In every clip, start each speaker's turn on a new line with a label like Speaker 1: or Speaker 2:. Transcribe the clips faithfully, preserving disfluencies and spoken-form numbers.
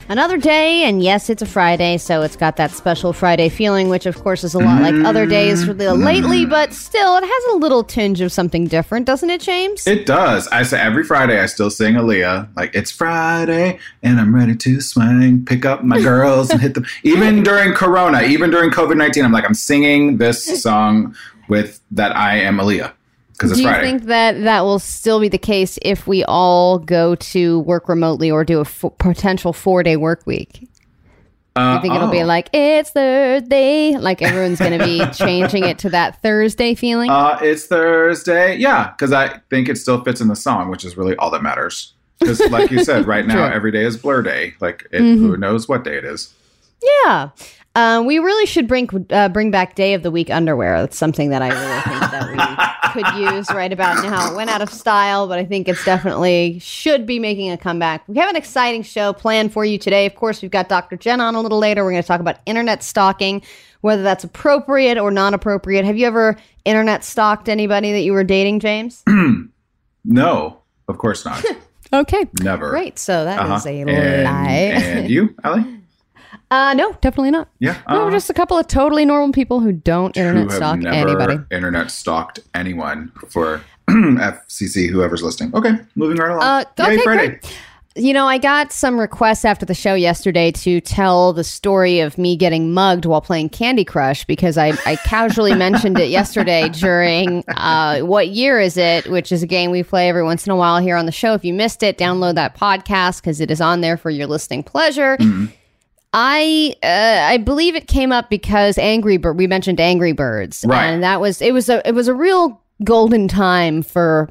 Speaker 1: Another day, and yes, it's a Friday, so it's got that special Friday feeling, which of course is a lot like other days for the lately, but still, it has a little tinge of something different, doesn't it, James?
Speaker 2: It does. I say every Friday I still sing Aaliyah, like, it's Friday, and I'm ready to swing, pick up my girls and hit them. Even during Corona, even during covid nineteen, I'm like, I'm singing this song with that I am Aaliyah. Because it's
Speaker 1: Do you
Speaker 2: Friday.
Speaker 1: think that that will still be the case if we all go to work remotely or do a f- potential four-day work week?
Speaker 2: Uh,
Speaker 1: You think it'll
Speaker 2: oh.
Speaker 1: be like, it's Thursday? Like everyone's going to be changing it to that Thursday feeling?
Speaker 2: Uh, it's Thursday. Yeah, because I think it still fits in the song, which is really all that matters. Because like you said, right now,
Speaker 1: True.
Speaker 2: every day is Blur Day. Like, it,
Speaker 1: Mm-hmm.
Speaker 2: who knows what day it is?
Speaker 1: Yeah. Uh, we really should bring uh, bring back Day of the Week underwear. That's something that I really think that we could use right about now. It went out of style, but I think it's definitely should be making a comeback. We have an exciting show planned for you today. Of course, we've got Doctor Jen on a little later. We're going to talk about internet stalking, whether that's appropriate or not appropriate. Have you ever internet stalked anybody that you were dating, James?
Speaker 2: No, of course not.
Speaker 1: Okay.
Speaker 2: Never.
Speaker 1: Great. So that
Speaker 2: Uh-huh.
Speaker 1: is a
Speaker 2: and,
Speaker 1: lie.
Speaker 2: And you, Allie?
Speaker 1: Uh, no, definitely not.
Speaker 2: Yeah.
Speaker 1: No,
Speaker 2: uh,
Speaker 1: we're just a couple of totally normal people who don't internet
Speaker 2: who have
Speaker 1: stalk
Speaker 2: never
Speaker 1: anybody.
Speaker 2: internet stalked anyone for F C C, whoever's listening. Okay, moving right along.
Speaker 1: Uh,
Speaker 2: Yay,
Speaker 1: okay,
Speaker 2: Friday.
Speaker 1: great. You know, I got some requests after the show yesterday to tell the story of me getting mugged while playing Candy Crush because I, I casually mentioned it yesterday during uh, What Year Is It, which is a game we play every once in a while here on the show. If you missed it, download that podcast because it is on there for your listening pleasure.
Speaker 2: Mm-hmm.
Speaker 1: I uh, I believe it came up because Angry Bird. We mentioned Angry Birds,
Speaker 2: Right.
Speaker 1: and that was it was a it was a real golden time for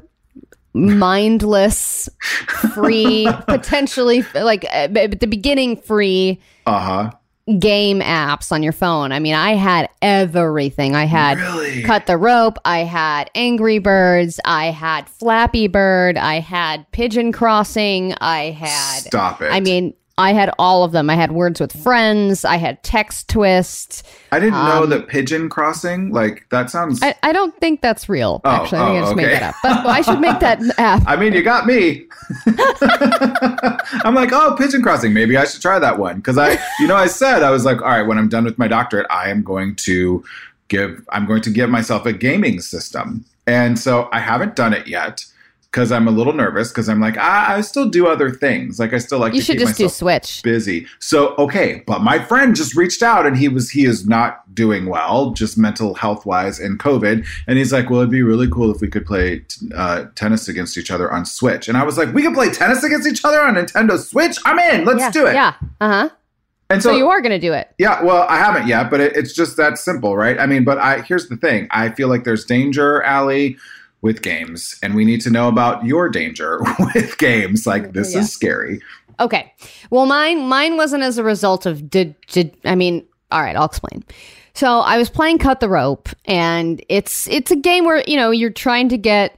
Speaker 1: mindless, free, potentially like uh, at the beginning free
Speaker 2: Uh-huh.
Speaker 1: game apps on your phone. I mean, I had everything. I had
Speaker 2: Really?
Speaker 1: Cut the Rope. I had Angry Birds. I had Flappy Bird. I had Pigeon Crossing. I had.
Speaker 2: Stop it.
Speaker 1: I mean. I had all of them. I had Words with Friends. I had Text Twist.
Speaker 2: I didn't know
Speaker 1: um,
Speaker 2: that Pigeon Crossing, like, that sounds...
Speaker 1: I, I don't think that's real,
Speaker 2: Oh,
Speaker 1: actually. I think
Speaker 2: oh,
Speaker 1: I just made
Speaker 2: okay.
Speaker 1: that up. But I should make that app.
Speaker 2: I mean, you got me. I'm like, oh, Pigeon Crossing. Maybe I should try that one. Because I, you know, I said, I was like, all right, when I'm done with my doctorate, I am going to give, I'm going to give myself a gaming system. And so I haven't done it yet because I'm a little nervous because I'm like, I, I still do other things. Like I still like
Speaker 1: You
Speaker 2: to
Speaker 1: should
Speaker 2: keep
Speaker 1: just do
Speaker 2: myself
Speaker 1: Switch.
Speaker 2: busy. So, okay. But my friend just reached out and he was, he is not doing well, just mental health wise and COVID. And he's like, well, it'd be really cool if we could play uh, tennis against each other on Switch. And I was like, we can play tennis against each other on Nintendo Switch? I'm in. Let's
Speaker 1: yeah,
Speaker 2: do it.
Speaker 1: Yeah. Uh-huh.
Speaker 2: And
Speaker 1: So,
Speaker 2: so,
Speaker 1: you are going to do it.
Speaker 2: yeah, well, I haven't yet, but it, it's just that simple, right? I mean, but I here's the thing. I feel like there's danger, Allie, with games, and we need to know about your danger with games. Like, this
Speaker 1: Yeah.
Speaker 2: is scary.
Speaker 1: Okay. Well, mine mine wasn't as a result of did did I mean, all right, I'll explain. So I was playing Cut the Rope, and it's it's a game where, you know, you're trying to get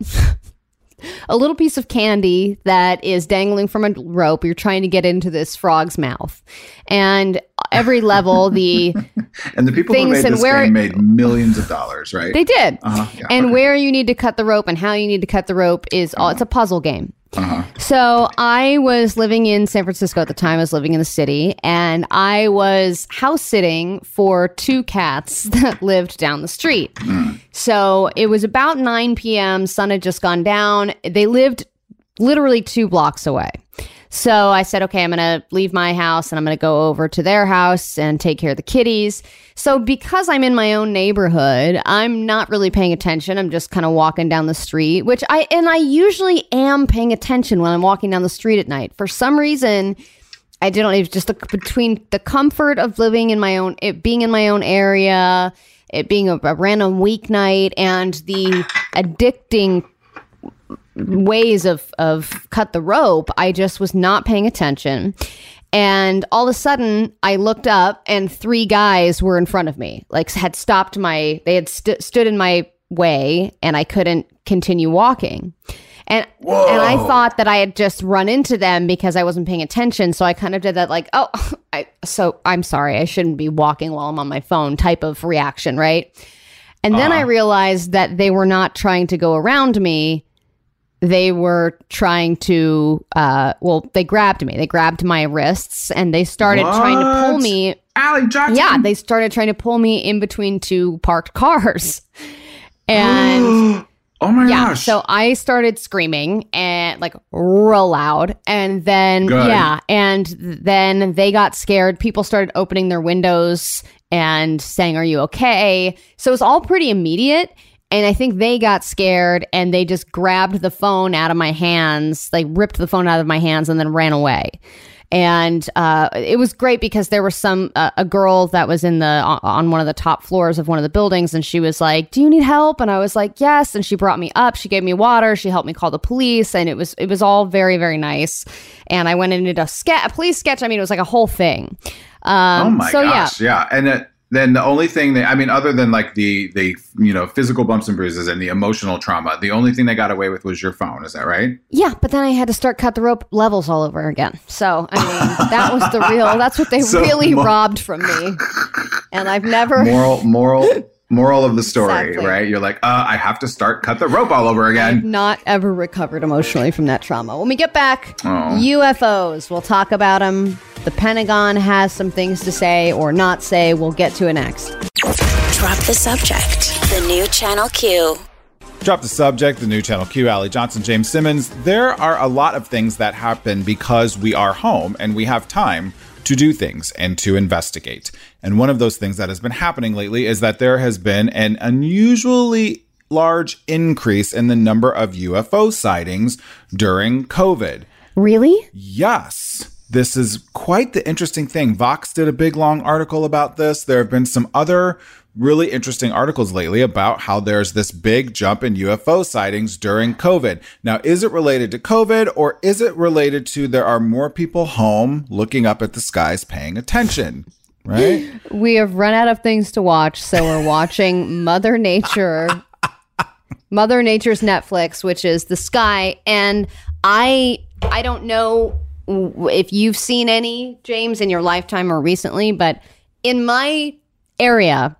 Speaker 1: a little piece of candy that is dangling from a rope. You're trying to get into this frog's mouth. And every level, the
Speaker 2: And the people who
Speaker 1: Things
Speaker 2: made
Speaker 1: and
Speaker 2: this
Speaker 1: where-
Speaker 2: game made millions of dollars, right?
Speaker 1: they did.
Speaker 2: Uh-huh, yeah,
Speaker 1: and
Speaker 2: okay.
Speaker 1: where you need to cut the rope and how you need to cut the rope is all, it's a puzzle game.
Speaker 2: Uh-huh.
Speaker 1: So I was living in San Francisco at the time. I was living in the city, and I was house sitting for two cats that lived down the street.
Speaker 2: Mm.
Speaker 1: So it was about nine p.m. Sun had just gone down. They lived literally two blocks away. So I said, okay, I'm going to leave my house and I'm going to go over to their house and take care of the kitties. So because I'm in my own neighborhood, I'm not really paying attention. I'm just kind of walking down the street, which I, and I usually am paying attention when I'm walking down the street at night. For some reason, I didn't, it was just the, between the comfort of living in my own, it being in my own area, it being a, a random weeknight, and the addicting ways of of cut the rope, I just was not paying attention. And all of a sudden I looked up and three guys were in front of me, like had stopped my, they had st- stood in my way and I couldn't continue walking. And
Speaker 2: Whoa.
Speaker 1: and I thought that I had just run into them because I wasn't paying attention. So I kind of did that like, oh, I, so I'm sorry, I shouldn't be walking while I'm on my phone type of reaction, right? And then
Speaker 2: Uh-huh.
Speaker 1: I realized that they were not trying to go around me. they were trying to, uh, well, they grabbed me. They grabbed my wrists and they started
Speaker 2: what?
Speaker 1: trying to pull me.
Speaker 2: Allie Johnson.
Speaker 1: Yeah, they started trying to pull me in between two parked cars. And
Speaker 2: oh my
Speaker 1: yeah,
Speaker 2: gosh.
Speaker 1: so I started screaming and like real loud. And then,
Speaker 2: Good.
Speaker 1: yeah, and then they got scared. People started opening their windows and saying, "Are you okay?" So it was all pretty immediate. And I think they got scared and they just grabbed the phone out of my hands, like ripped the phone out of my hands and then ran away. And uh, it was great because there was some uh, a girl that was in the on one of the top floors of one of the buildings, and she was like, "Do you need help?" And I was like, "Yes." And she brought me up. She gave me water. She helped me call the police, and it was it was all very very nice. And I went into a, ske- a police sketch. I mean, it was like a whole thing. Um,
Speaker 2: oh my
Speaker 1: so,
Speaker 2: gosh, yeah, yeah. and. It- Then the only thing that, I mean, other than like the, the, you know, physical bumps and bruises and the emotional trauma, the only thing they got away with was your phone. Is that right?
Speaker 1: Yeah, but then I had to start cut the rope levels all over again. So, I mean, that was the real, that's what they
Speaker 2: So,
Speaker 1: really
Speaker 2: mo-
Speaker 1: robbed from me. And I've never.
Speaker 2: Moral, moral, moral of the story,
Speaker 1: Exactly.
Speaker 2: right? You're like, uh, I have to start cut the rope all over
Speaker 1: I've
Speaker 2: again.
Speaker 1: not ever recovered emotionally from that trauma. When we get back,
Speaker 2: Oh.
Speaker 1: U F Os, we'll talk about them. The Pentagon has some things to say or not say. We'll get to it next.
Speaker 3: Drop the subject. The new Channel Q.
Speaker 4: Drop the subject, the new Channel Q, Allie Johnson, James Simmons. There are a lot of things that happen because we are home and we have time to do things and to investigate. And one of those things that has been happening lately is that there has been an unusually large increase in the number of U F O sightings during COVID.
Speaker 1: Really?
Speaker 4: Yes. This is quite the interesting thing. Vox did a big, long article about this. There have been some other really interesting articles lately about how there's this big jump in U F O sightings during COVID. Now, is it related to COVID or is it related to there are more people home looking up at the skies paying attention? Right?
Speaker 1: We have run out of things to watch, so we're watching Mother Nature, Mother Nature's Netflix, which is the sky. And I, I don't know if you've seen any, James, in your lifetime or recently, but in my area,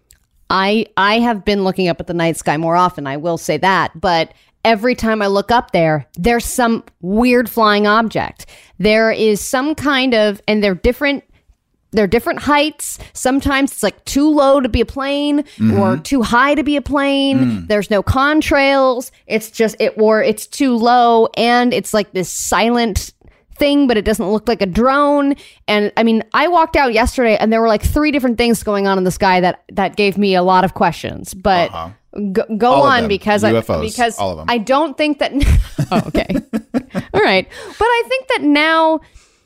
Speaker 1: I I have been looking up at the night sky more often. I will say that, but every time I look up there, there's some weird flying object. There is some kind of, and they're different. They're different heights. Sometimes it's like too low to be a plane mm-hmm. or too high to be a plane. Mm. There's no contrails. It's just it or it's too low, and it's like this silent thing, but it doesn't look like a drone. And I mean, I walked out yesterday and there were like three different things going on in the sky that that gave me a lot of questions. But uh-huh. go, go on because
Speaker 4: U F Os,
Speaker 1: I because
Speaker 4: all of them.
Speaker 1: I don't think that oh, okay. All right. But I think that now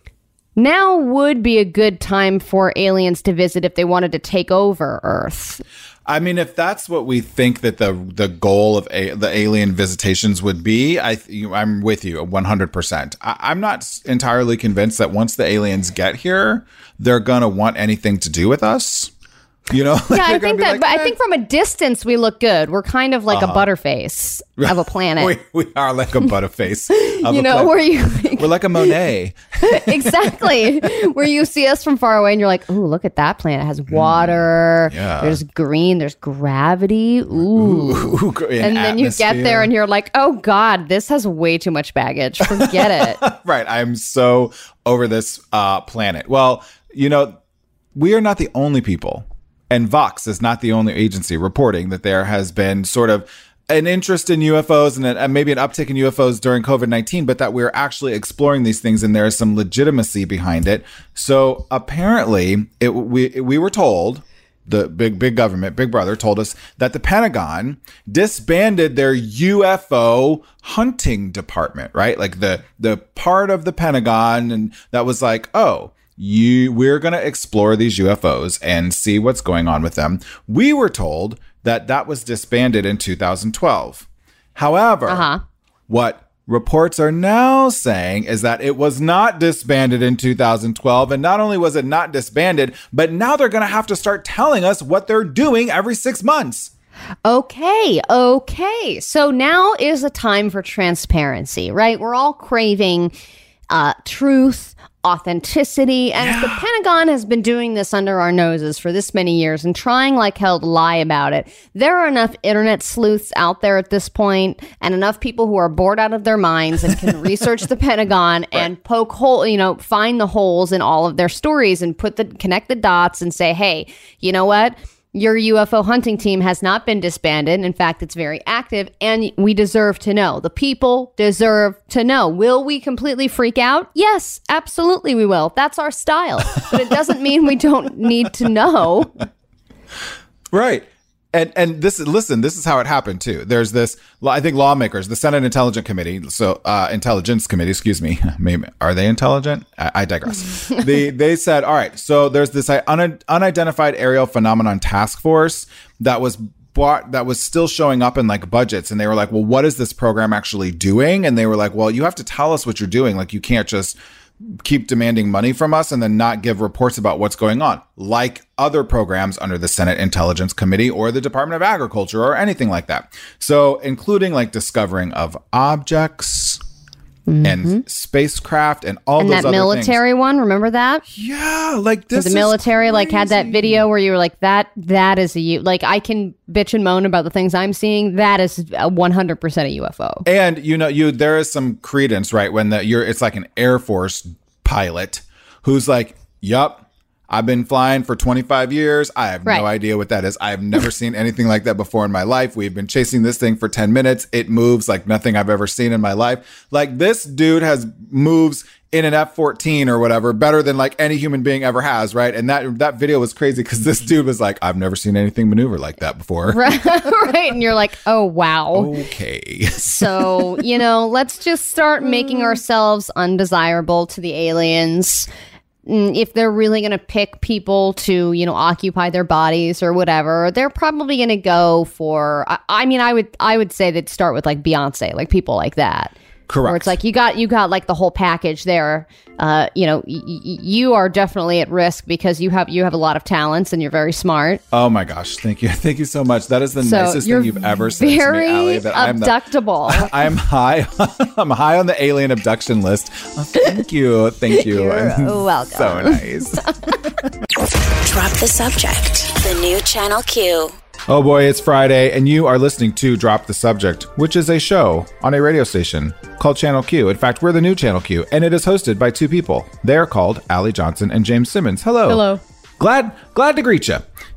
Speaker 1: now would be a good time for aliens to visit if they wanted to take over Earth.
Speaker 4: I mean, if that's what we think that the the goal of a, the alien visitations would be, I th- I'm with you one hundred percent. I, I'm not entirely convinced that once the aliens get here, they're going to want anything to do with us. You know?
Speaker 1: Yeah, I think that,
Speaker 4: like,
Speaker 1: but
Speaker 4: eh.
Speaker 1: I think from a distance we look good. We're kind of like uh-huh. a butterface of a planet.
Speaker 4: we, we are like a butterface. Of
Speaker 1: you
Speaker 4: a
Speaker 1: know,
Speaker 4: planet.
Speaker 1: where you
Speaker 4: we're like a Monet.
Speaker 1: Exactly. Where you see us from far away and you're like, "Ooh, look at that planet. It has water.
Speaker 4: Mm, yeah.
Speaker 1: There's green. There's gravity. Ooh."
Speaker 4: Ooh
Speaker 1: and then you get there and you're like, "Oh God, this has way too much baggage. Forget it."
Speaker 4: Right. I'm so over this uh, planet. Well, you know, we are not the only people. And Vox is not the only agency reporting that there has been sort of an interest in U F Os and a, maybe an uptick in U F Os during COVID nineteen, but that we're actually exploring these things and there is some legitimacy behind it. So apparently, it, we we were told, the big, big government, Big Brother told us that the Pentagon disbanded their U F O hunting department, right? Like the the part of the Pentagon and that was like, oh, You, we're going to explore these U F Os and see what's going on with them. We were told that that was disbanded in two thousand twelve. However,
Speaker 1: uh-huh.
Speaker 4: what reports are now saying is that it was not disbanded in two thousand twelve. And not only was it not disbanded, but now they're going to have to start telling us what they're doing every six months.
Speaker 1: Okay, okay. So now is a time for transparency, right? We're all craving uh, truth, authenticity. And
Speaker 4: Yeah.
Speaker 1: the Pentagon has been doing this under our noses for this many years and trying like hell to lie about it. There are enough internet sleuths out there at this point, and enough people who are bored out of their minds and can research the Pentagon and poke hole, you know, find the holes in all of their stories and put the connect the dots and say, hey, you know what? Your U F O hunting team has not been disbanded. In fact, it's very active, and we deserve to know. The people deserve to know. Will we completely freak out? Yes, absolutely we will. That's our style. But it doesn't mean we don't need to know.
Speaker 4: Right. And and this is listen, this is how it happened too. There's this, I think lawmakers, the Senate Intelligence Committee, so uh, Intelligence Committee, excuse me, maybe are they intelligent? I, I digress. they they said, all right, so there's this un- unidentified aerial phenomenon task force that was bought, that was still showing up in like budgets, and they were like, well, what is this program actually doing? And they were like, well, you have to tell us what you're doing. Like, you can't just keep demanding money from us and then not give reports about what's going on, like other programs under the Senate Intelligence Committee or the Department of Agriculture or anything like that. So including like discovering of objects mm-hmm. and spacecraft and all
Speaker 1: and
Speaker 4: those
Speaker 1: that
Speaker 4: other
Speaker 1: military
Speaker 4: things.
Speaker 1: one, remember that?
Speaker 4: Yeah, like this
Speaker 1: the military
Speaker 4: is
Speaker 1: like had that video where you were like, that that is a U like I can bitch and moan about the things I'm seeing. That is a one hundred percent a U F O.
Speaker 4: And you know, you there is some credence, right? When the you're it's like an Air Force pilot who's like, yup, I've been flying for twenty-five years. I have
Speaker 1: right.
Speaker 4: no idea what that is. I have never seen anything like that before in my life. We've been chasing this thing for ten minutes. It moves like nothing I've ever seen in my life. Like, this dude has moves in an F fourteen or whatever better than like any human being ever has, right? And that that video was crazy because this dude was like, I've never seen anything maneuver like that before.
Speaker 1: Right, right. And you're like, oh, wow.
Speaker 4: Okay.
Speaker 1: So, you know, let's just start making ourselves undesirable to the aliens. If they're really going to pick people to, you know, occupy their bodies or whatever, they're probably going to go for, I, I mean, I would I would say they'd start with like Beyonce, like people like that.
Speaker 4: Correct.
Speaker 1: Where it's like you got you got like the whole package there. Uh, you know, y- y- you are definitely at risk because you have you have a lot of talents and you're very smart.
Speaker 4: Oh my gosh, thank you, thank you so much. That is the
Speaker 1: So
Speaker 4: nicest
Speaker 1: you're
Speaker 4: thing you've ever said to me,
Speaker 1: very
Speaker 4: Allie. That I'm the,
Speaker 1: abductable.
Speaker 4: I'm high. I'm high on the alien abduction list. Oh, thank you, thank you.
Speaker 1: You're
Speaker 4: I'm
Speaker 1: welcome.
Speaker 4: So nice.
Speaker 3: Drop the Subject. The new Channel Q.
Speaker 4: Oh boy, it's Friday, and you are listening to Drop the Subject, which is a show on a radio station called Channel Q. In fact, we're the new Channel Q, and it is hosted by two people. They are called Allie Johnson and James Simmons. Hello.
Speaker 1: Hello.
Speaker 4: Glad, glad to greet you.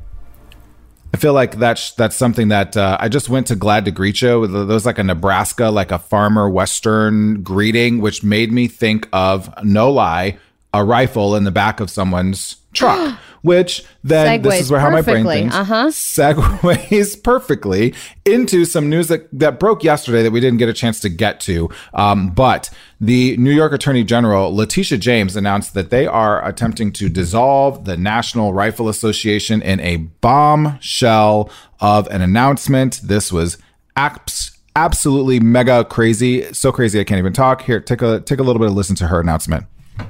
Speaker 4: I feel like that's that's something that uh, I just went to Glad to Greet You. There was like a Nebraska, like a farmer Western greeting, which made me think of, no lie, a rifle in the back of someone's truck. Which then,
Speaker 1: Segues
Speaker 4: this is where how my brain
Speaker 1: perfectly.
Speaker 4: thinks,
Speaker 1: Uh-huh.
Speaker 4: segues perfectly into some news that, that broke yesterday that we didn't get a chance to get to. Um, but the New York Attorney General, Letitia James, announced that they are attempting to dissolve the National Rifle Association in a bombshell of an announcement. This was abs- absolutely mega crazy. So crazy I can't even talk. Here, take a, take a little bit of listen to her announcement.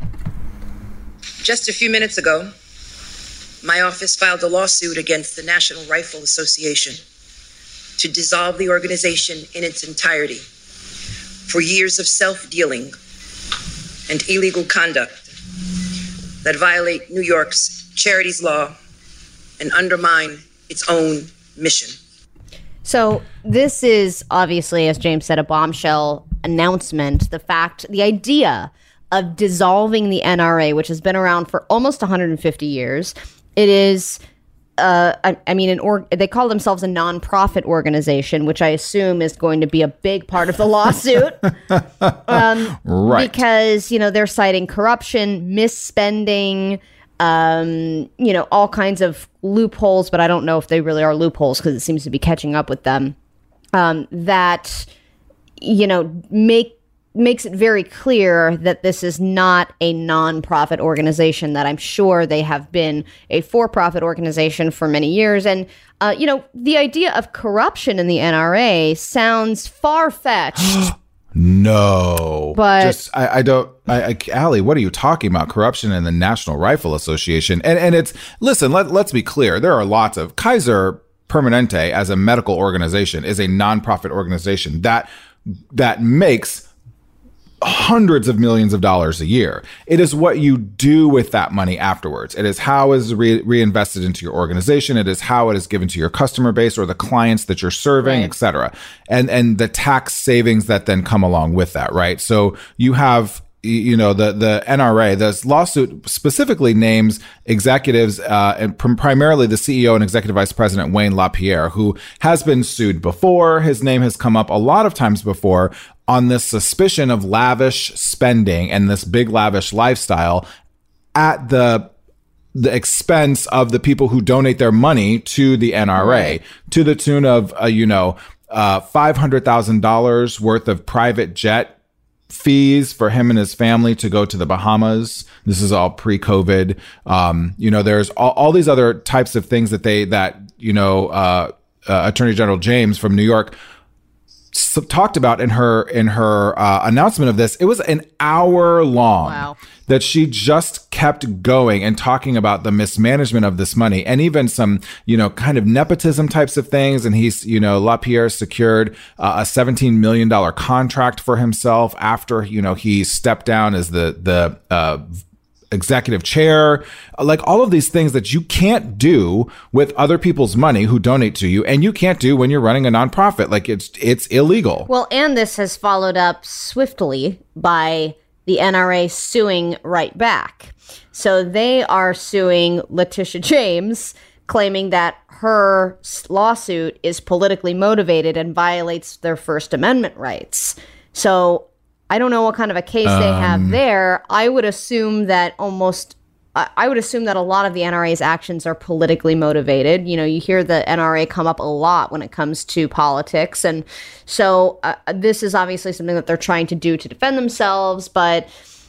Speaker 5: Just a few minutes ago, my office filed a lawsuit against the National Rifle Association to dissolve the organization in its entirety for years of self-dealing and illegal conduct that violate New York's charities law and undermine its own mission.
Speaker 1: So this is obviously, as James said, a bombshell announcement. The fact, the idea of dissolving the N R A, which has been around for almost one hundred fifty years. It is, uh, I, I mean, an org- they call themselves a nonprofit organization, which I assume is going to be a big part of the lawsuit. um,
Speaker 4: right.
Speaker 1: Because, you know, they're citing corruption, misspending, um, you know, all kinds of loopholes, but I don't know if they really are loopholes because it seems to be catching up with them, um, that, you know, make makes it very clear that this is not a nonprofit organization, that I'm sure they have been a for-profit organization for many years. And, uh, you know, the idea of corruption in the N R A sounds far-fetched.
Speaker 4: No,
Speaker 1: But-
Speaker 4: just I, I don't. I, I, Allie, what are you talking about? Corruption in the National Rifle Association, and and it's listen. Let let's be clear. There are lots of Kaiser Permanente as a medical organization is a nonprofit organization that that makes hundreds of millions of dollars a year. It is what you do with that money afterwards. It is how it is re- reinvested into your organization. It is how it is given to your customer base or the clients that you're serving,
Speaker 1: Right.
Speaker 4: et cetera. And, and the tax savings that then come along with that, right? So you have, you know, the, the N R A, this lawsuit specifically names executives, uh, and prim- primarily the C E O and executive vice president, Wayne LaPierre, who has been sued before. His name has come up a lot of times before on this suspicion of lavish spending and this big lavish lifestyle at the the expense of the people who donate their money to the N R A,
Speaker 1: Right.
Speaker 4: to the tune of, uh, you know, uh, five hundred thousand dollars worth of private jet fees for him and his family to go to the Bahamas. This is all pre-COVID. Um, you know, there's all, all these other types of things that they, that, you know, uh, uh, Attorney General James from New York s- talked about in her, in her uh, announcement of this. It was an hour long.
Speaker 1: Wow.
Speaker 4: That she just kept going and talking about the mismanagement of this money and even some, you know, kind of nepotism types of things. And he's, you know, LaPierre secured uh, a seventeen million dollars contract for himself after, you know, he stepped down as the, the, uh, executive chair, like all of these things that you can't do with other people's money who donate to you, and you can't do when you're running a nonprofit. Like it's, it's illegal.
Speaker 1: Well, and this has followed up swiftly by the N R A suing right back. So they are suing Letitia James, claiming that her s- lawsuit is politically motivated and violates their First Amendment rights. So I don't know what kind of a case they have there. I would assume that almost, I I would assume that a lot of the N R A's actions are politically motivated. You know, you hear the N R A come up a lot when it comes to politics. And so uh, this is obviously something that they're trying to do to defend themselves. But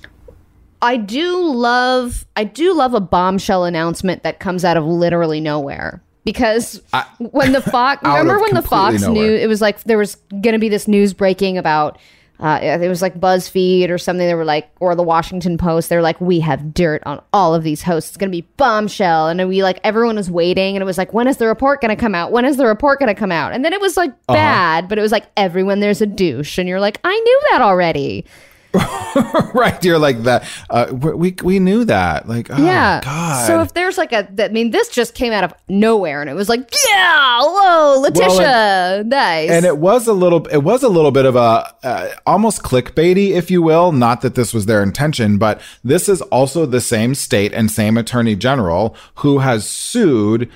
Speaker 1: I do love, I do love a bombshell announcement that comes out of literally nowhere. Because
Speaker 4: I-
Speaker 1: when the Fox,
Speaker 4: Out
Speaker 1: remember
Speaker 4: of
Speaker 1: when the
Speaker 4: completely
Speaker 1: Fox
Speaker 4: nowhere.
Speaker 1: knew, it was like there was going to be this news breaking about, uh, it was like BuzzFeed or something. They were like, or the Washington Post. They were like, we have dirt on all of these hosts. It's going to be bombshell. And then we like, everyone was waiting. And it was like, when is the report going to come out? When is the report going to come out? And then it was like bad, but it was like, everyone there's a douche. And you're like, I knew that already.
Speaker 4: Right, you're like that. Uh, we we knew that. Like, oh
Speaker 1: Yeah.
Speaker 4: God.
Speaker 1: So if there's like a, I mean, this just came out of nowhere, and it was like, yeah, whoa, Letitia,
Speaker 4: Well,
Speaker 1: nice.
Speaker 4: and it was a little, it was a little bit of a uh, almost clickbaity, if you will. Not that this was their intention, but this is also the same state and same attorney general who has sued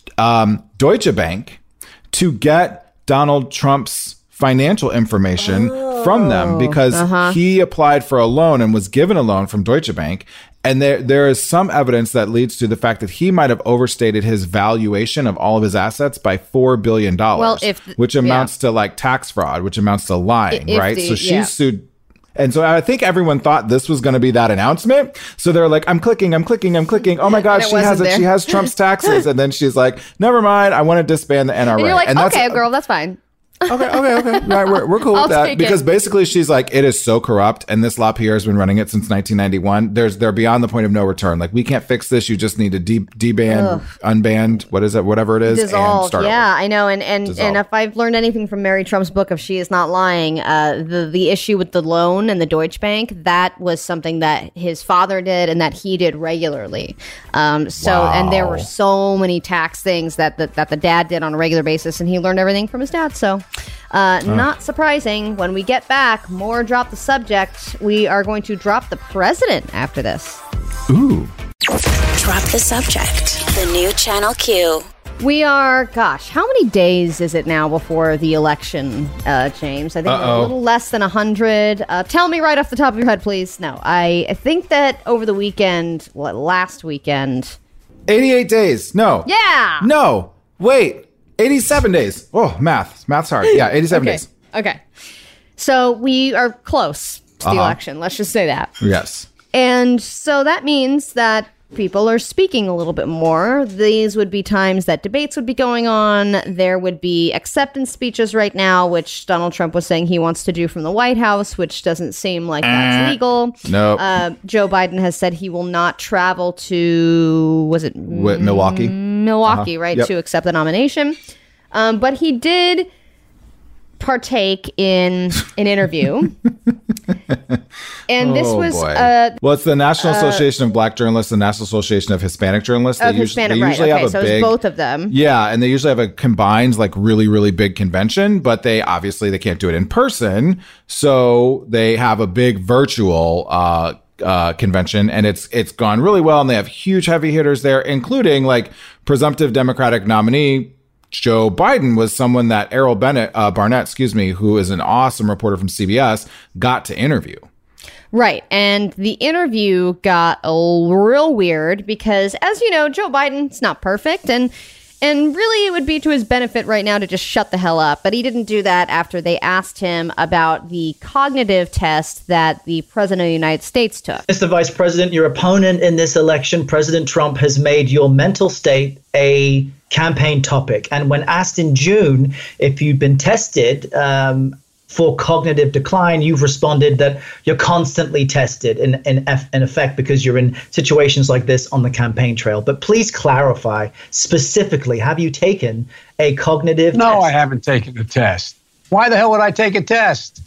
Speaker 4: um, Deutsche Bank to get Donald Trump's financial information from them because he applied for a loan and was given a loan from Deutsche Bank. And there, there is some evidence that leads to the fact that he might have overstated his valuation of all of his assets by four billion dollars,
Speaker 1: Well, if-
Speaker 4: which amounts to like tax fraud, which amounts to lying,
Speaker 1: If
Speaker 4: right?
Speaker 1: the-
Speaker 4: so she's
Speaker 1: yeah.
Speaker 4: sued. And so I think everyone thought this was going to be that announcement. So they're like, I'm clicking, I'm clicking, I'm clicking. Oh my gosh,
Speaker 1: it
Speaker 4: she has
Speaker 1: wasn't
Speaker 4: it.
Speaker 1: there.
Speaker 4: She has Trump's taxes. And then she's like, never mind. I want to disband the N R A.
Speaker 1: and you're like,
Speaker 4: and
Speaker 1: okay, girl, that's fine.
Speaker 4: Okay, okay, okay. Right, we're, we're cool
Speaker 1: I'll
Speaker 4: with that
Speaker 1: take
Speaker 4: because
Speaker 1: it.
Speaker 4: basically she's like, it is so corrupt, and this LaPierre has been running it since nineteen ninety-one. There's they're beyond the point of no return. Like we can't fix this. You just need to de- deband, unband, what is it, whatever it is, and
Speaker 1: Dissolved.
Speaker 4: start
Speaker 1: Yeah,
Speaker 4: over.
Speaker 1: I know. And and,
Speaker 4: Dissolve.
Speaker 1: and if I've learned anything from Mary Trump's book of She Is Not Lying, uh, the the issue with the loan and the Deutsche Bank, that was something that his father did and that he did regularly. Um, so and there were
Speaker 4: Wow.
Speaker 1: so many tax things that the, that the dad did on a regular basis, and he learned everything from his dad. So. Uh, Not surprising. When we get back, more Drop the Subject. We are going to drop the president after this.
Speaker 4: Ooh.
Speaker 3: Drop the Subject. The new Channel Q.
Speaker 1: We are, gosh, how many days is it now before the election, uh, James? I think we're a
Speaker 4: Uh-oh.
Speaker 1: little less than one hundred. Uh, tell me right off the top of your head, please. No, I, I think that over the weekend, what, last weekend.
Speaker 4: eighty-eight days. No.
Speaker 1: Yeah!
Speaker 4: No. Wait. eighty-seven days. Oh, math. Math's hard. Yeah, eighty-seven
Speaker 1: Okay.
Speaker 4: days.
Speaker 1: Okay. So we are close to the
Speaker 4: Uh-huh.
Speaker 1: election. Let's just say that.
Speaker 4: Yes.
Speaker 1: And so that means that people are speaking a little bit more. These would be times that debates would be going on. There would be acceptance speeches right now, which Donald Trump was saying he wants to do from the White House, which doesn't seem like that's legal.
Speaker 4: Nope.
Speaker 1: Uh, Joe Biden has said he will not travel to, was it
Speaker 4: Wi- Milwaukee.
Speaker 1: Milwaukee, right,
Speaker 4: Yep.
Speaker 1: to accept the nomination. Um, but he did partake in an interview And this
Speaker 4: Oh,
Speaker 1: was
Speaker 4: boy.
Speaker 1: uh,
Speaker 4: well, it's the National Association of Black Journalists, the National Association of Hispanic Journalists.
Speaker 1: of
Speaker 4: They usually,
Speaker 1: Hispanic,
Speaker 4: they
Speaker 1: right?
Speaker 4: usually
Speaker 1: Okay,
Speaker 4: have a
Speaker 1: so
Speaker 4: big,
Speaker 1: it's both of them.
Speaker 4: yeah, and they usually have a combined, like, really, really big convention, but they obviously they can't do it in person, so they have a big virtual uh, uh, convention, and it's it's gone really well, and they have huge heavy hitters there, including like presumptive Democratic nominee Joe Biden was someone that Errol Bennett, uh, Barnett, excuse me, who is an awesome reporter from C B S, got to interview.
Speaker 1: Right. And the interview got a real weird because, as you know, Joe Biden's not perfect. And and really, it would be to his benefit right now to just shut the hell up. But he didn't do that after they asked him about the cognitive test that the president of the United States took.
Speaker 6: Mister Vice President, your opponent in this election, President Trump, has made your mental state a campaign topic. And when asked in June if you'd been tested um, for cognitive decline, you've responded that you're constantly tested in, in, in effect because you're in situations like this on the campaign trail. But please clarify specifically, have you taken a cognitive
Speaker 7: no,
Speaker 6: test?
Speaker 7: No, I haven't taken the test. Why the hell would I take a test?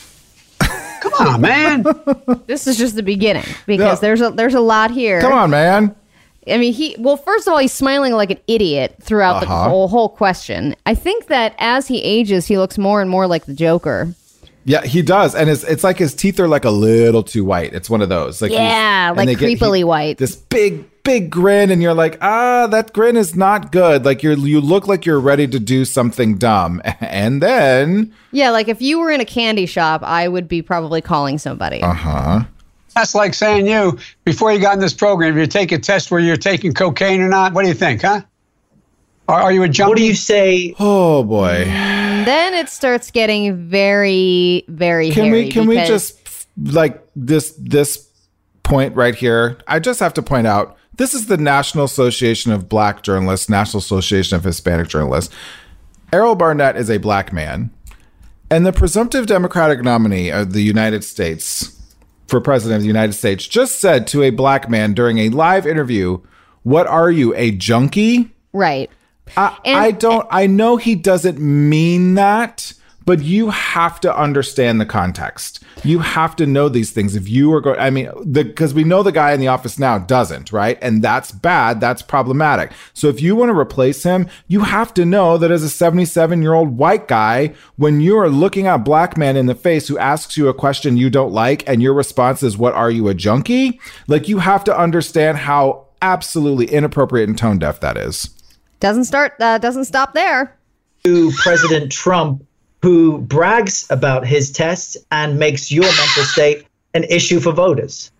Speaker 7: Come on, man.
Speaker 1: This is just the beginning because
Speaker 4: Yeah.
Speaker 1: there's a there's a lot here.
Speaker 4: Come on, man.
Speaker 1: I mean, he, well, first of all, he's smiling like an idiot throughout
Speaker 4: Uh-huh.
Speaker 1: the whole, whole question. I think that as he ages, he looks more and more like the Joker.
Speaker 4: Yeah, he does, and it's it's like his teeth are like a little too white. It's one of those, like
Speaker 1: Yeah,
Speaker 4: he's-
Speaker 1: like
Speaker 4: and they get-
Speaker 1: creepily
Speaker 4: he-
Speaker 1: white.
Speaker 4: This big, big grin, and you're like, ah, that grin is not good. Like you're you look like you're ready to do something dumb, and then
Speaker 1: Yeah, like if you were in a candy shop, I would be probably calling somebody.
Speaker 4: uh huh.
Speaker 7: That's like saying you, before you got in this program, if you take a test where you're taking cocaine or not, what do you think, huh? Are, are you a junkie?
Speaker 6: What do you say?
Speaker 4: Oh boy,
Speaker 1: Then it starts getting very, very
Speaker 4: can
Speaker 1: hairy.
Speaker 4: we can we
Speaker 1: because-
Speaker 4: just like this this point right here? I just have to point out this is the National Association of Black Journalists, National Association of Hispanic Journalists. Errol Barnett is a black man, and the presumptive Democratic nominee of the United States for president of the United States just said to a black man during a live interview, "What are you, a junkie?"
Speaker 1: Right.
Speaker 4: I,
Speaker 1: And-
Speaker 4: I don't, I know he doesn't mean that, but you have to understand the context. You have to know these things. If you are going, I mean, because we know the guy in the office now doesn't, right? And that's bad. That's problematic. So if you want to replace him, you have to know that as a seventy-seven year old white guy, when you are looking at a black man in the face who asks you a question you don't like, and your response is, "What are you, a junkie?" Like you have to understand how absolutely inappropriate and tone deaf that is.
Speaker 1: Doesn't start, uh, doesn't stop there.
Speaker 6: To President Trump, who brags about his tests and makes your mental state an issue for voters?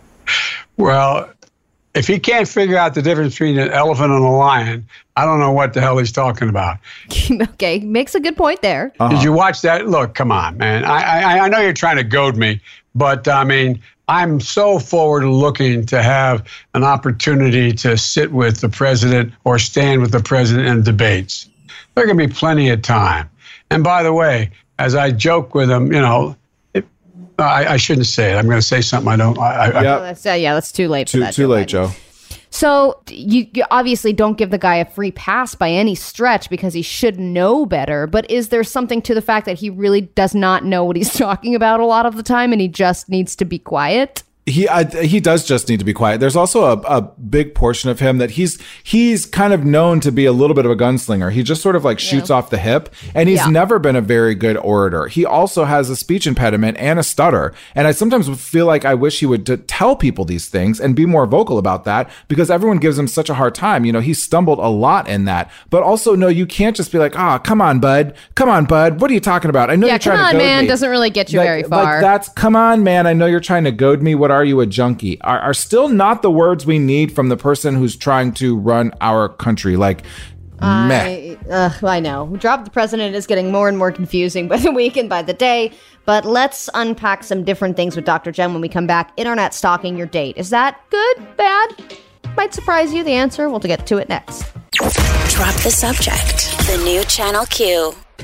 Speaker 7: Well, if he can't figure out the difference between an elephant and a lion, I don't know what the hell he's talking about.
Speaker 1: Okay, makes a good point there.
Speaker 4: Uh-huh.
Speaker 7: Did you watch that? Look, come on, man. I, I I know you're trying to goad me, but I mean, I'm so forward looking to have an opportunity to sit with the president or stand with the president in debates. There can be plenty of time. And by the way, as I joke with him, you know, it, I, I shouldn't say it. I'm going to say something I don't. I, I,
Speaker 4: Yep.
Speaker 1: Oh, that's, uh, yeah, that's too late for
Speaker 4: Too,
Speaker 1: that.
Speaker 4: too late,
Speaker 1: Biden.
Speaker 4: Joe.
Speaker 1: So you, you obviously don't give the guy a free pass by any stretch because he should know better. But is there something to the fact that he really does not know what he's talking about a lot of the time and he just needs to be quiet?
Speaker 4: He I, he does just need to be quiet. There's also a, a big portion of him that he's he's kind of known to be a little bit of a gunslinger. He just sort of like shoots
Speaker 1: Yeah.
Speaker 4: off the hip, and he's
Speaker 1: Yeah.
Speaker 4: never been a very good orator. He also has a speech impediment and a stutter. And I sometimes feel like I wish he would t- tell people these things and be more vocal about that, because everyone gives him such a hard time. You know, he stumbled a lot in that. But also, no, you can't just be like, ah, oh, come on, bud, come on, bud. What are you talking about? I know
Speaker 1: Yeah,
Speaker 4: you're
Speaker 1: come
Speaker 4: trying
Speaker 1: on,
Speaker 4: to goad
Speaker 1: man.
Speaker 4: me.
Speaker 1: Doesn't really get you
Speaker 4: Like-
Speaker 1: very
Speaker 4: like
Speaker 1: far.
Speaker 4: that's come on, man. I know you're trying to goad me. What are you, a junkie? Are, are still not the words we need from the person who's trying to run our country. Like, meh.
Speaker 1: I, uh, I know. Drop the president is getting more and more confusing by the week and by the day. But let's unpack some different things with Doctor Jen when we come back. Internet stalking your date. Is that good? Bad? Might surprise you. The answer. We'll get to it next.
Speaker 3: Drop the subject. The new Channel Q.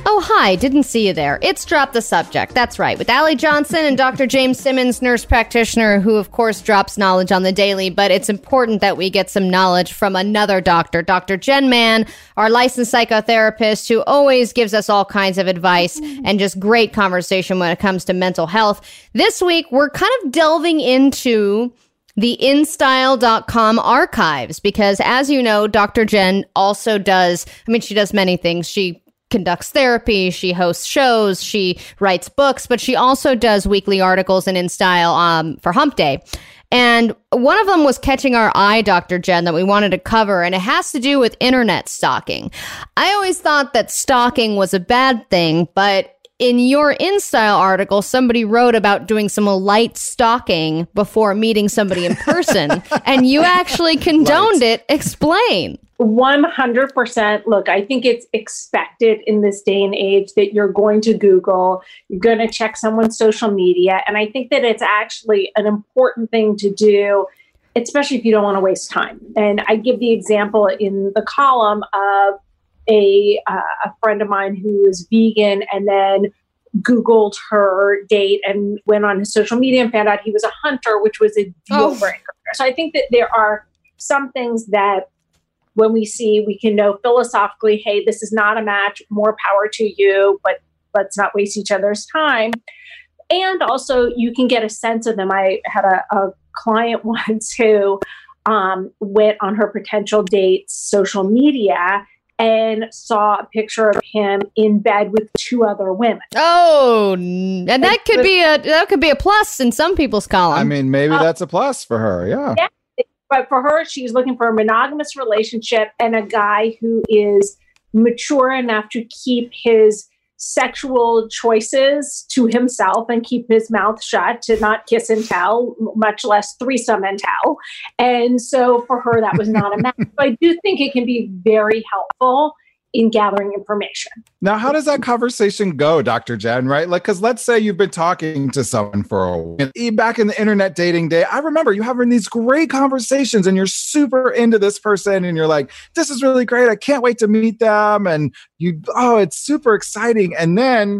Speaker 1: Oh, hi. Didn't see you there. It's Drop the Subject. That's right. With Allie Johnson and Doctor James Simmons, nurse practitioner, who, of course, drops knowledge on the daily. But it's important that we get some knowledge from another doctor, Doctor Jen Mann, our licensed psychotherapist, who always gives us all kinds of advice and just great conversation when it comes to mental health. This week, we're kind of delving into the in style dot com archives because, as you know, Doctor Jen also does, I mean, she does many things. She conducts therapy, she hosts shows, she writes books, but she also does weekly articles in InStyle um, for Hump Day. And one of them was catching our eye, Doctor Jen, that we wanted to cover, and it has to do with internet stalking. I always thought that stalking was a bad thing, but in your InStyle article, somebody wrote about doing some light stalking before meeting somebody in person, and you actually condoned it. Explain.
Speaker 8: one hundred percent. Look, I think it's expected in this day and age that you're going to Google, you're going to check someone's social media. And I think that it's actually an important thing to do, especially if you don't want to waste time. And I give the example in the column of a, uh, a friend of mine who is vegan and then Googled her date and went on his social media and found out he was a hunter, which was a deal
Speaker 1: Oh.
Speaker 8: breaker. So I think that there are some things that when we see, we can know philosophically, hey, this is not a match, more power to you, but let's not waste each other's time. And also you can get a sense of them. I had a, a client once who um, went on her potential date's social media and saw a picture of him in bed with two other women.
Speaker 1: Oh, and that could be a that could be a plus in some people's column.
Speaker 4: I mean, maybe that's a plus for her. Yeah.
Speaker 8: Yeah. But for her, she's looking for a monogamous relationship and a guy who is mature enough to keep his sexual choices to himself and keep his mouth shut, to not kiss and tell, much less threesome and tell. And so for her, that was not a match. So I do think it can be very helpful in gathering information.
Speaker 4: Now, how does that conversation go, Doctor Jen, right? Like, because let's say you've been talking to someone for a while. Back in the internet dating day, I remember you having these great conversations and you're super into this person and you're like, this is really great. I can't wait to meet them. And you, oh, it's super exciting. And then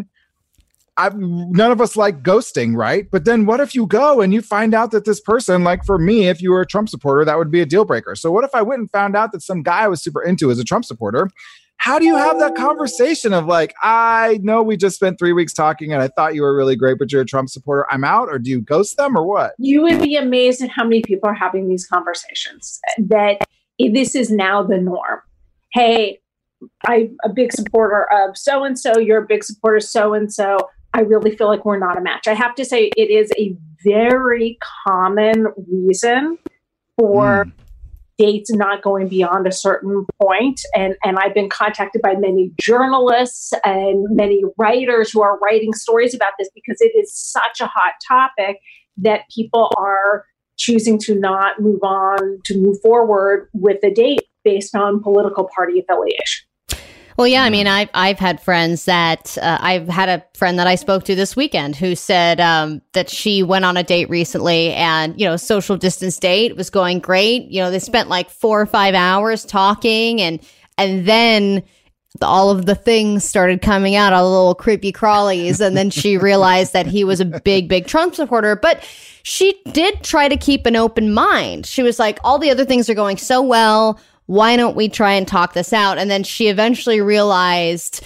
Speaker 4: I, none of us like ghosting, right? But then what if you go and you find out that this person, like for me, if you were a Trump supporter, that would be a deal breaker. So what if I went and found out that some guy I was super into is a Trump supporter? How do you have that conversation of like, I know we just spent three weeks talking and I thought you were really great, but you're a Trump supporter. I'm out. Or do you ghost them or what?
Speaker 8: You would be amazed at how many people are having these conversations, that this is now the norm. Hey, I'm a big supporter of so-and-so. You're a big supporter of so-and-so. I really feel like we're not a match. I have to say it is a very common reason for mm. dates not going beyond a certain point. And, and I've been contacted by many journalists and many writers who are writing stories about this because it is such a hot topic that people are choosing to not move on, to move forward with a date based on political party affiliation.
Speaker 1: Well, yeah, I mean, I've, I've had friends that, uh, I've had a friend that I spoke to this weekend who said um, that she went on a date recently and, you know, social distance date was going great. You know, they spent like four or five hours talking and, and then all of the things started coming out, all the little creepy crawlies. And then she realized that he was a big, big Trump supporter. But she did try to keep an open mind. She was like, all the other things are going so well. Why don't we try and talk this out? And then she eventually realized,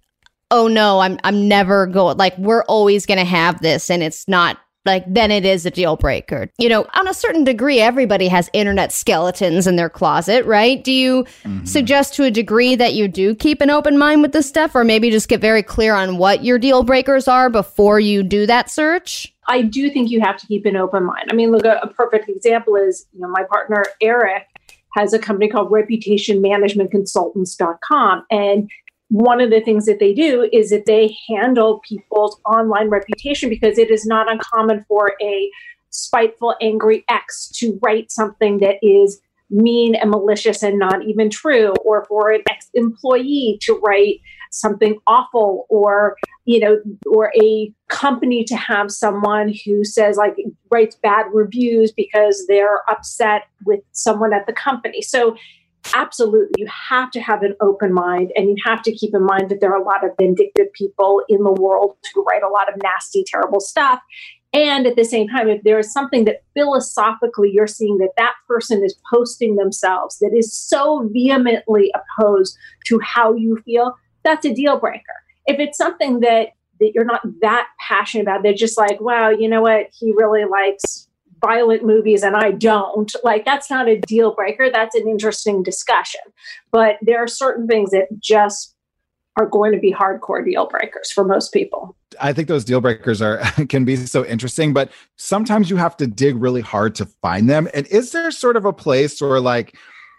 Speaker 1: oh no, I'm I'm never going, like, we're always going to have this. And it's not like, then it is a deal breaker. You know, on a certain degree, everybody has internet skeletons in their closet, right? Do you mm-hmm. suggest to a degree that you do keep an open mind with this stuff, or maybe just get very clear on what your deal breakers are before you do that search?
Speaker 8: I do think you have to keep an open mind. I mean, look, a, a perfect example is, you know, my partner, Eric, has a company called reputation management consultants dot com. And one of the things that they do is that they handle people's online reputation, because it is not uncommon for a spiteful, angry ex to write something that is mean and malicious and not even true, or for an ex-employee to write something awful, or, you know, or a company to have someone who says, like, writes bad reviews because they're upset with someone at the company. So absolutely, you have to have an open mind, and you have to keep in mind that there are a lot of vindictive people in the world who write a lot of nasty, terrible stuff. And at the same time, if there is something that philosophically you're seeing that that person is posting themselves that is so vehemently opposed to how you feel, that's a deal breaker. If it's something that, that you're not that passionate about, they're just like, wow, you know what, he really likes violent movies and I don't, like, that's not a deal breaker. That's an interesting discussion. But there are certain things that just are going to be hardcore deal breakers for most people.
Speaker 4: I think those deal breakers are can be so interesting, but sometimes you have to dig really hard to find them. And is there sort of a place where like,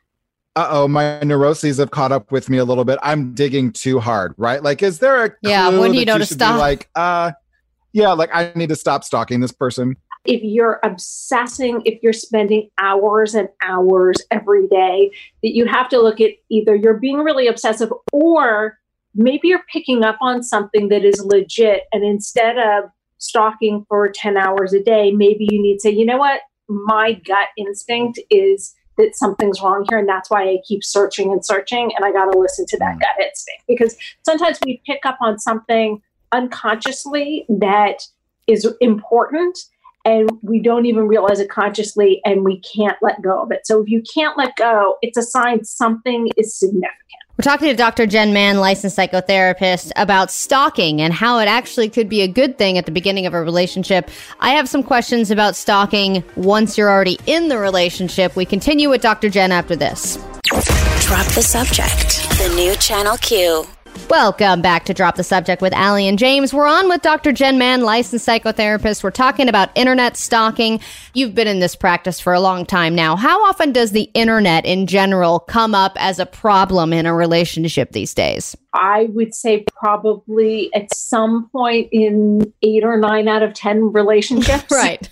Speaker 4: uh-oh, my neuroses have caught up with me a little bit. I'm digging too hard, right? Like, is there a clue
Speaker 1: yeah, when you
Speaker 4: that
Speaker 1: know
Speaker 4: you
Speaker 1: to
Speaker 4: should
Speaker 1: stop?
Speaker 4: be like, uh, yeah, like I need to stop stalking this person?
Speaker 8: If you're obsessing, if you're spending hours and hours every day, that you have to look at either you're being really obsessive or maybe you're picking up on something that is legit. And instead of stalking for ten hours a day, maybe you need to say, you know what, my gut instinct is that something's wrong here. And that's why I keep searching and searching. And I got to listen to that gut instinct, because sometimes we pick up on something unconsciously that is important, and we don't even realize it consciously, and we can't let go of it. So if you can't let go, it's a sign something is significant.
Speaker 1: We're talking to Doctor Jen Mann, licensed psychotherapist, about stalking and how it actually could be a good thing at the beginning of a relationship. I have some questions about stalking once you're already in the relationship. We continue with Doctor Jen after this.
Speaker 3: Drop the Subject, the new Channel Q.
Speaker 1: Welcome back to Drop the Subject with Allie and James. We're on with Doctor Jen Mann, licensed psychotherapist. We're talking about internet stalking. You've been in this practice for a long time now. How often does the internet in general come up as a problem in a relationship these days?
Speaker 8: I would say probably at some point in eight or nine out of ten relationships.
Speaker 1: Right.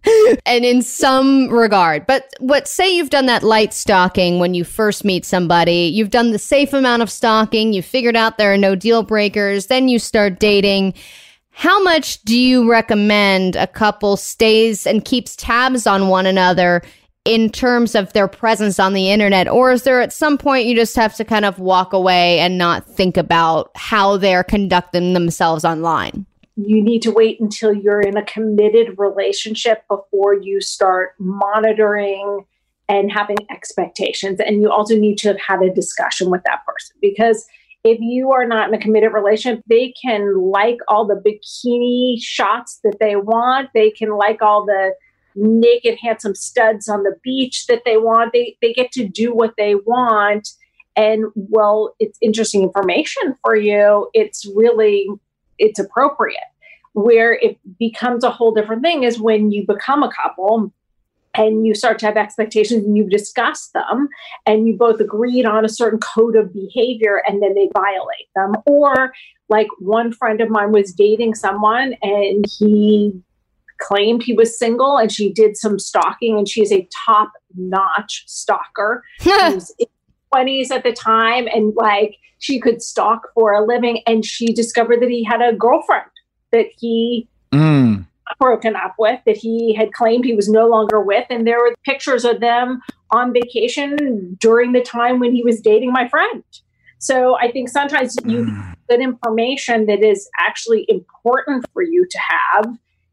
Speaker 1: And in some regard. But what say you've done that light stalking when you first meet somebody, you've done the safe amount of stalking, you figured out there are no deal breakers, then you start dating. How much do you recommend a couple stays and keeps tabs on one another in terms of their presence on the internet? Or is there at some point you just have to kind of walk away and not think about how they're conducting themselves online?
Speaker 8: You need to wait until you're in a committed relationship before you start monitoring and having expectations. And you also need to have had a discussion with that person, because if you are not in a committed relationship, they can like all the bikini shots that they want. They can like all the naked, handsome studs on the beach that they want. They, they get to do what they want. And well, it's interesting information for you. It's really... it's appropriate. Where it becomes a whole different thing is when you become a couple and you start to have expectations and you've discussed them and you both agreed on a certain code of behavior and then they violate them. Or like one friend of mine was dating someone and he claimed he was single and she did some stalking, and she's a top-notch stalker. She was in her twenties at the time, and like she could stalk for a living, and she discovered that he had a girlfriend that he mm. broken up with, that he had claimed he was no longer with. And there were pictures of them on vacation during the time when he was dating my friend. So I think sometimes you mm. get information that is actually important for you to have,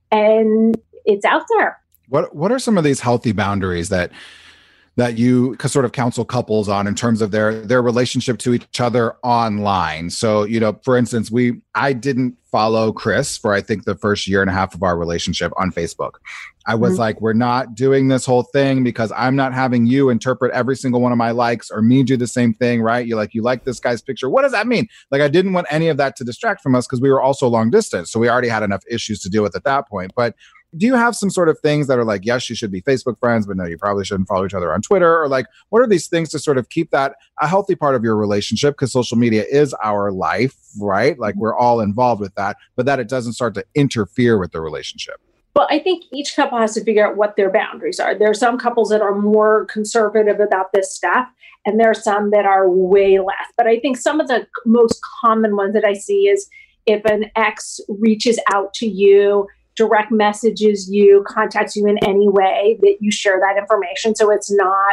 Speaker 8: and it's out there.
Speaker 4: What What are some of these healthy boundaries that that you sort of counsel couples on in terms of their their relationship to each other online? So, you know, for instance, we I didn't follow Chris for I think the first year and a half of our relationship on Facebook. I was mm-hmm. like, we're not doing this whole thing because I'm not having you interpret every single one of my likes or me do the same thing, right? You're like, you like this guy's picture. What does that mean? Like, I didn't want any of that to distract from us because we were also long distance. So we already had enough issues to deal with at that point. But do you have some sort of things that are like, yes, you should be Facebook friends, but no, you probably shouldn't follow each other on Twitter? Or like, what are these things to sort of keep that a healthy part of your relationship? Because social media is our life, right? Like we're all involved with that, but that it doesn't start to interfere with the relationship.
Speaker 8: Well, I think each couple has to figure out what their boundaries are. There are some couples that are more conservative about this stuff, and there are some that are way less. But I think some of the most common ones that I see is if an ex reaches out to you, direct messages you, contacts you in any way, that you share that information. So it's not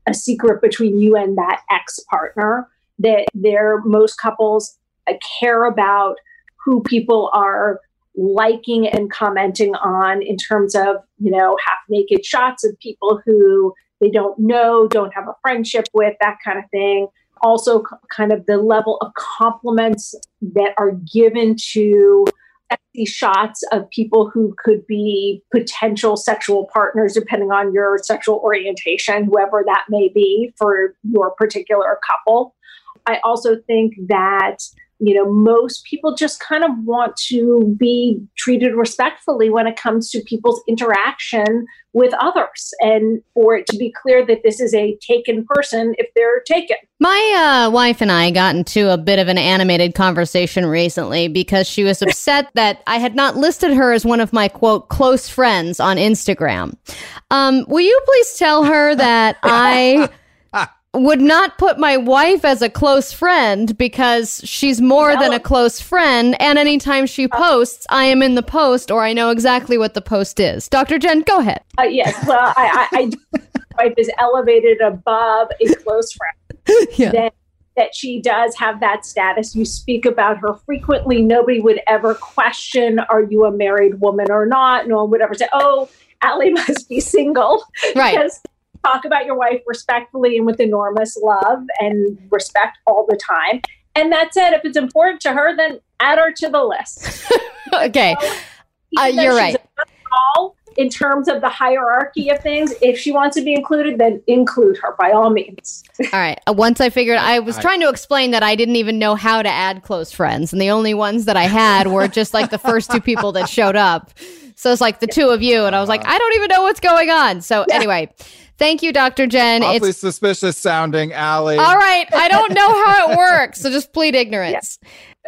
Speaker 8: a secret between you and that ex-partner. That there, most couples uh, care about who people are liking and commenting on in terms of, you know, half naked shots of people who they don't know, don't have a friendship with, that kind of thing. Also, c- kind of the level of compliments that are given to these shots of people who could be potential sexual partners, depending on your sexual orientation, whoever that may be for your particular couple. I also think that, you know, most people just kind of want to be treated respectfully when it comes to people's interaction with others, and for it to be clear that this is a taken person if they're taken.
Speaker 1: My uh, wife and I got into a bit of an animated conversation recently because she was upset that I had not listed her as one of my, quote, close friends on Instagram. Um, will you please tell her that I would not put my wife as a close friend because she's more than a close friend, and anytime she posts, I am in the post or I know exactly what the post is. Doctor Jen, go ahead.
Speaker 8: Uh, yes, well, I, I, I my wife is elevated above a close friend.
Speaker 1: Yeah.
Speaker 8: That, that she does have that status. You speak about her frequently. Nobody would ever question, are you a married woman or not? No one would ever say, oh, Allie must be single.
Speaker 1: Right.
Speaker 8: Because talk about your wife respectfully and with enormous love and respect all the time. And that said, if it's important to her, then add her to the list.
Speaker 1: Okay.
Speaker 8: So,
Speaker 1: uh, you're right.
Speaker 8: All in terms of the hierarchy of things, if she wants to be included, then include her by all means.
Speaker 1: All right. Uh, once I figured, I was trying to explain that I didn't even know how to add close friends. And the only ones that I had were just like the first two people that showed up. So it's like the two of you. And I was like, I don't even know what's going on. So anyway, thank you, Doctor Jen.
Speaker 4: Awfully
Speaker 1: It's
Speaker 4: suspicious sounding, Allie.
Speaker 1: all right. I don't know how it works. So just plead ignorance.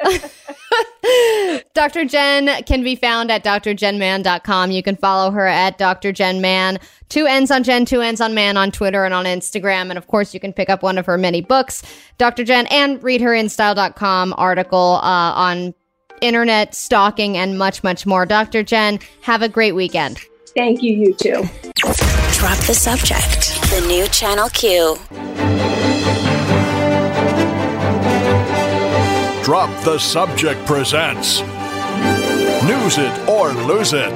Speaker 1: Doctor Jen can be found at D R jen man dot com. You can follow her at Doctor Jen Man. Two N's on Jen, two N's on Man on Twitter and on Instagram. And of course, you can pick up one of her many books, Doctor Jen, and read her in style dot com article uh, on internet stalking and much, much more. Doctor Jen, have a great weekend.
Speaker 8: Thank you, you too.
Speaker 3: Drop the Subject. The new Channel Q.
Speaker 9: Drop the Subject presents News It or Lose It.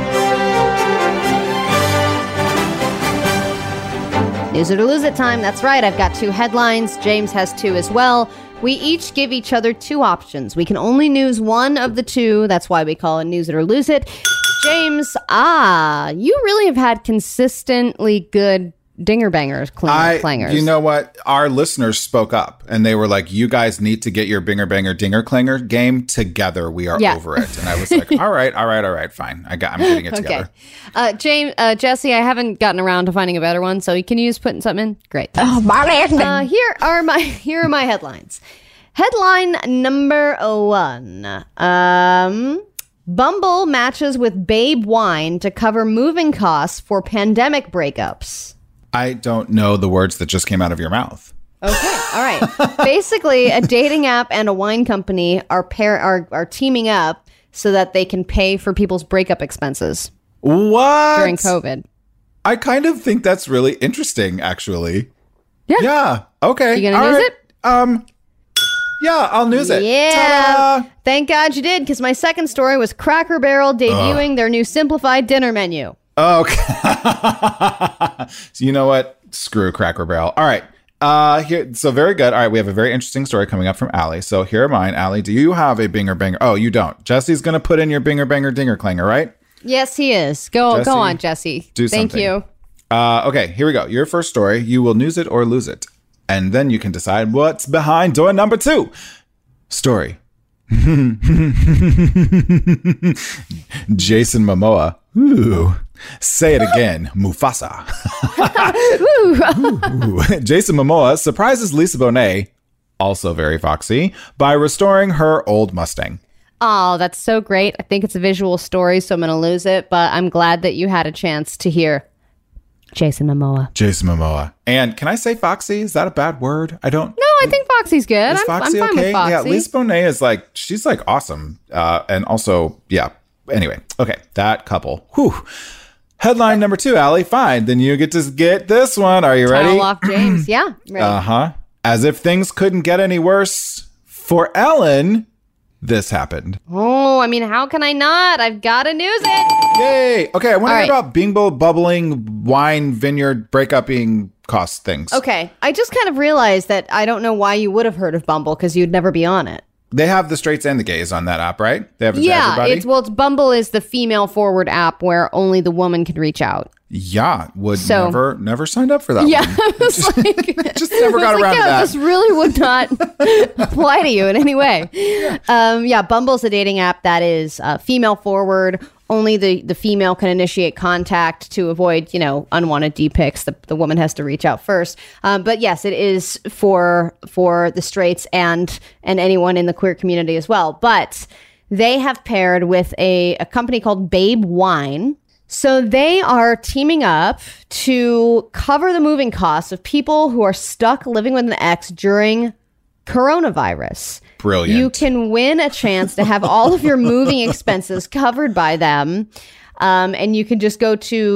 Speaker 1: News it or lose it time. That's right. I've got two headlines. James has two as well. We each give each other two options. We can only news one of the two. That's why we call it News It or Lose It. James, ah, you really have had consistently good dinger bangers, cl-
Speaker 4: I,
Speaker 1: clangers.
Speaker 4: you know what? Our listeners spoke up and they were like, you guys need to get your binger banger dinger clanger game together. We are
Speaker 1: Yeah.
Speaker 4: over it. And I was like, all right, all right, all right, fine. I got, I'm getting it
Speaker 1: Okay.
Speaker 4: together.
Speaker 1: Uh, James, uh, Jesse, I haven't gotten around to finding a better one, so can you just put something in? Great.
Speaker 3: Oh, Marley.
Speaker 1: Uh, here are my here are my headlines. Headline number one. Um, Bumble matches with Babe Wine to cover moving costs for pandemic breakups.
Speaker 4: I don't know the words that just came out of your mouth.
Speaker 1: Okay, all right. Basically, a dating app and a wine company are pair are are teaming up so that they can pay for people's breakup expenses
Speaker 4: What?
Speaker 1: during COVID.
Speaker 4: I kind of think that's really interesting, actually.
Speaker 1: Yeah.
Speaker 4: Yeah. Okay.
Speaker 1: You gonna
Speaker 4: All
Speaker 1: news
Speaker 4: right.
Speaker 1: it?
Speaker 4: Um. Yeah, I'll news it.
Speaker 1: Yeah.
Speaker 4: Ta-da!
Speaker 1: Thank God you did, because my second story was Cracker Barrel debuting their new simplified dinner menu.
Speaker 4: Okay. So you know what? Screw Cracker Barrel. All right. Uh, here. So very good. All right. We have a very interesting story coming up from Allie. So here are mine. Allie, do you have a binger banger? Oh, you don't. Jesse's going to put in your binger banger dinger clanger, right?
Speaker 1: Yes, he is. Go
Speaker 4: Jesse,
Speaker 1: go on, Jesse.
Speaker 4: do
Speaker 1: Thank
Speaker 4: something.
Speaker 1: you.
Speaker 4: Uh, okay. Here we go. Your first story. You will news it or lose it. And then you can decide what's behind door number two. Story. Jason Momoa. Ooh. Say it again. Mufasa. Ooh. Jason Momoa surprises Lisa Bonet, also very foxy, by restoring her old Mustang.
Speaker 1: Oh, that's so great. I think it's a visual story, so I'm going to lose it. But I'm glad that you had a chance to hear Jason Momoa.
Speaker 4: Jason Momoa. And can I say foxy? Is that a bad word? I don't.
Speaker 1: No, I think Foxy's good.
Speaker 4: Is
Speaker 1: I'm,
Speaker 4: Foxy
Speaker 1: I'm fine
Speaker 4: okay?
Speaker 1: with Foxy.
Speaker 4: Yeah, Lisa Bonet is like, she's like awesome. Uh, and also, yeah. Anyway, okay, that couple. Whew. Headline number two, Allie. Fine. Then you get to get this one. Are you ready?
Speaker 1: Title lock James. Yeah. Ready.
Speaker 4: Uh-huh. As if things couldn't get any worse, for Ellen, this happened.
Speaker 1: Oh, I mean, how can I not? I've got to news it.
Speaker 4: Yay. Okay, I want to
Speaker 1: All
Speaker 4: hear
Speaker 1: right.
Speaker 4: about Bingbo bubbling wine vineyard breakup being cost things.
Speaker 1: Okay. I just kind of realized that I don't know why you would have heard of Bumble because you'd never be on it.
Speaker 4: They have the straights and the gays on that app, right? They have it to
Speaker 1: Yeah.
Speaker 4: everybody?
Speaker 1: It's, well, it's Bumble is the female forward app where only the woman can reach out.
Speaker 4: Yeah, would
Speaker 1: So-
Speaker 4: never never signed up for that
Speaker 1: Yeah.
Speaker 4: one.
Speaker 1: I was like,
Speaker 4: Just never
Speaker 1: I
Speaker 4: got
Speaker 1: was
Speaker 4: around
Speaker 1: like,
Speaker 4: to
Speaker 1: yeah,
Speaker 4: that.
Speaker 1: this really would not apply to you in any way. Um, yeah, Bumble's a dating app that is uh, female forward. Only the, the female can initiate contact to avoid, you know, unwanted D pics. The, the woman has to reach out first. Um, but yes, it is for for the straights and and anyone in the queer community as well. But they have paired with a, a company called Babe Wine. So they are teaming up to cover the moving costs of people who are stuck living with an ex during coronavirus.
Speaker 4: Brilliant.
Speaker 1: You can win a chance to have all of your moving expenses covered by them. Um, and you can just go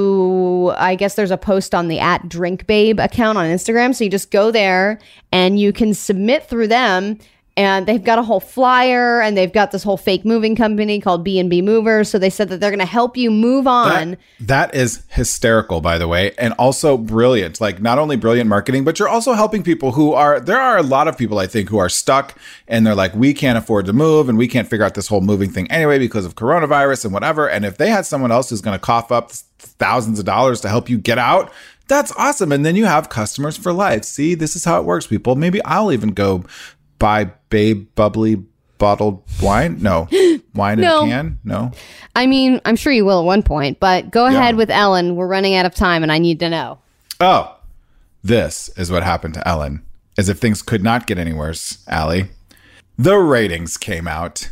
Speaker 1: to, I guess there's a post on the at Drink Babe account on Instagram. So you just go there and you can submit through them. And they've got a whole flyer and they've got this whole fake moving company called B and B Movers. So they said that they're going to help you move on.
Speaker 4: That, that is hysterical, by the way, and also brilliant. Like, not only brilliant marketing, but you're also helping people who are, there are a lot of people, I think, who are stuck and they're like, we can't afford to move and we can't figure out this whole moving thing anyway because of coronavirus and whatever. And if they had someone else who's going to cough up thousands of dollars to help you get out, that's awesome. And then you have customers for life. See, this is how it works, people. Maybe I'll even go buy Babe bubbly bottled wine. No. Wine
Speaker 1: No.
Speaker 4: in a can? No.
Speaker 1: I mean, I'm sure you will at one point, but go
Speaker 4: Yeah.
Speaker 1: ahead with Ellen. We're running out of time and I need to know.
Speaker 4: Oh, this is what happened to Ellen. As if things could not get any worse, Allie. The ratings came out.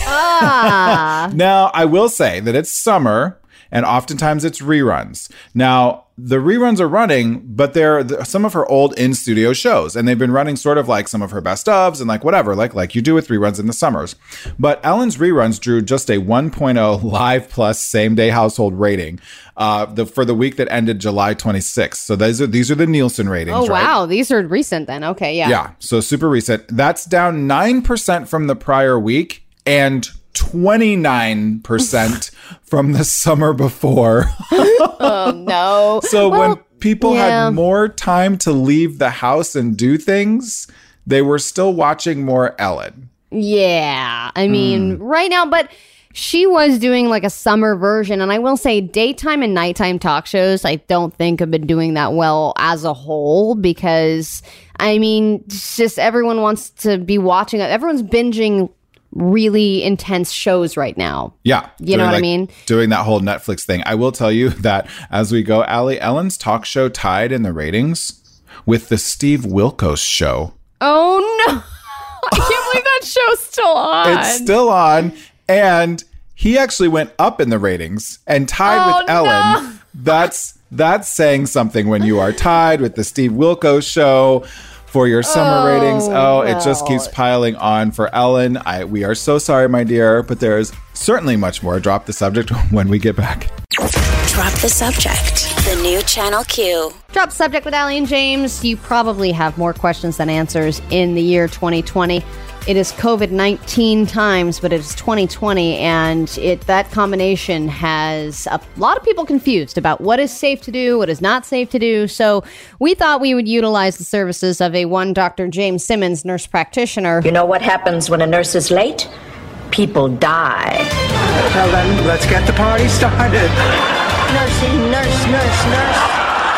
Speaker 1: Ah.
Speaker 4: Now, I will say that it's summer and oftentimes it's reruns. Now, the reruns are running, but they're th- some of her old in-studio shows, and they've been running sort of like some of her best ofs and like whatever, like like you do with reruns in the summers. But Ellen's reruns drew just a one point oh live plus same-day household rating uh, the, for the week that ended July twenty-sixth. So these are these are the Nielsen ratings.
Speaker 1: Oh,
Speaker 4: right?
Speaker 1: wow. These are recent then. Okay, yeah.
Speaker 4: Yeah, so super recent. That's down nine percent from the prior week and twenty-nine percent from the summer before.
Speaker 1: Oh, no.
Speaker 4: So
Speaker 1: Well,
Speaker 4: when people
Speaker 1: yeah.
Speaker 4: had more time to leave the house and do things, they were still watching more Ellen.
Speaker 1: Yeah. I mean,
Speaker 4: Hmm.
Speaker 1: right now, but she was doing like a summer version. And I will say, daytime and nighttime talk shows, I don't think have been doing that well as a whole because, I mean, it's just everyone wants to be watching. Everyone's binging really intense shows right now.
Speaker 4: Yeah.
Speaker 1: You know
Speaker 4: doing,
Speaker 1: what I
Speaker 4: like,
Speaker 1: mean?
Speaker 4: Doing that whole Netflix thing. I will tell you that as we go, Allie, Ellen's talk show tied in the ratings with the Steve Wilkos show.
Speaker 1: Oh, no. I can't believe that show's still on.
Speaker 4: It's still on. And he actually went up in the ratings and tied
Speaker 1: Oh,
Speaker 4: with Ellen.
Speaker 1: no.
Speaker 4: That's that's saying something when you are tied with the Steve Wilkos show for your summer
Speaker 1: Oh,
Speaker 4: ratings. Oh, it just
Speaker 1: no.
Speaker 4: keeps piling on for Ellen. I we are so sorry, my dear, but there's certainly much more. Drop the subject when we get back.
Speaker 3: Drop the subject. The new Channel Q.
Speaker 1: Drop subject with Allie and James. You probably have more questions than answers in the year twenty twenty. It is COVID nineteen times, but it's twenty twenty, and it that combination has a lot of people confused about what is safe to do, what is not safe to do. So we thought we would utilize the services of a one Doctor James Simmons, nurse practitioner.
Speaker 10: You know what happens when a nurse is late? People die.
Speaker 11: Well then, let's get the party started.
Speaker 10: Nursing, nurse, nurse, nurse.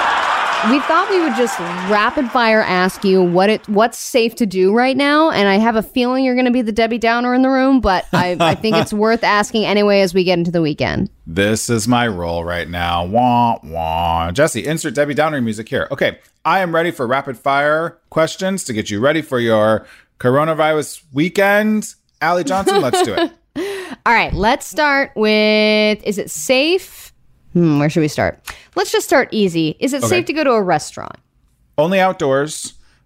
Speaker 1: We thought we would just rapid fire ask you what it what's safe to do right now, and I have a feeling you're going to be the Debbie Downer in the room, but I, I think it's worth asking anyway as we get into the weekend.
Speaker 4: This is my role right now. Wah, wah. Jesse, insert Debbie Downer music here. Okay, I am ready for rapid fire questions to get you ready for your coronavirus weekend. Allie Johnson, let's do it.
Speaker 1: All right, let's start with, is it safe? Hmm, where should we start? Let's just start easy. Is it
Speaker 4: Okay.
Speaker 1: safe to go to a restaurant?
Speaker 4: Only outdoors.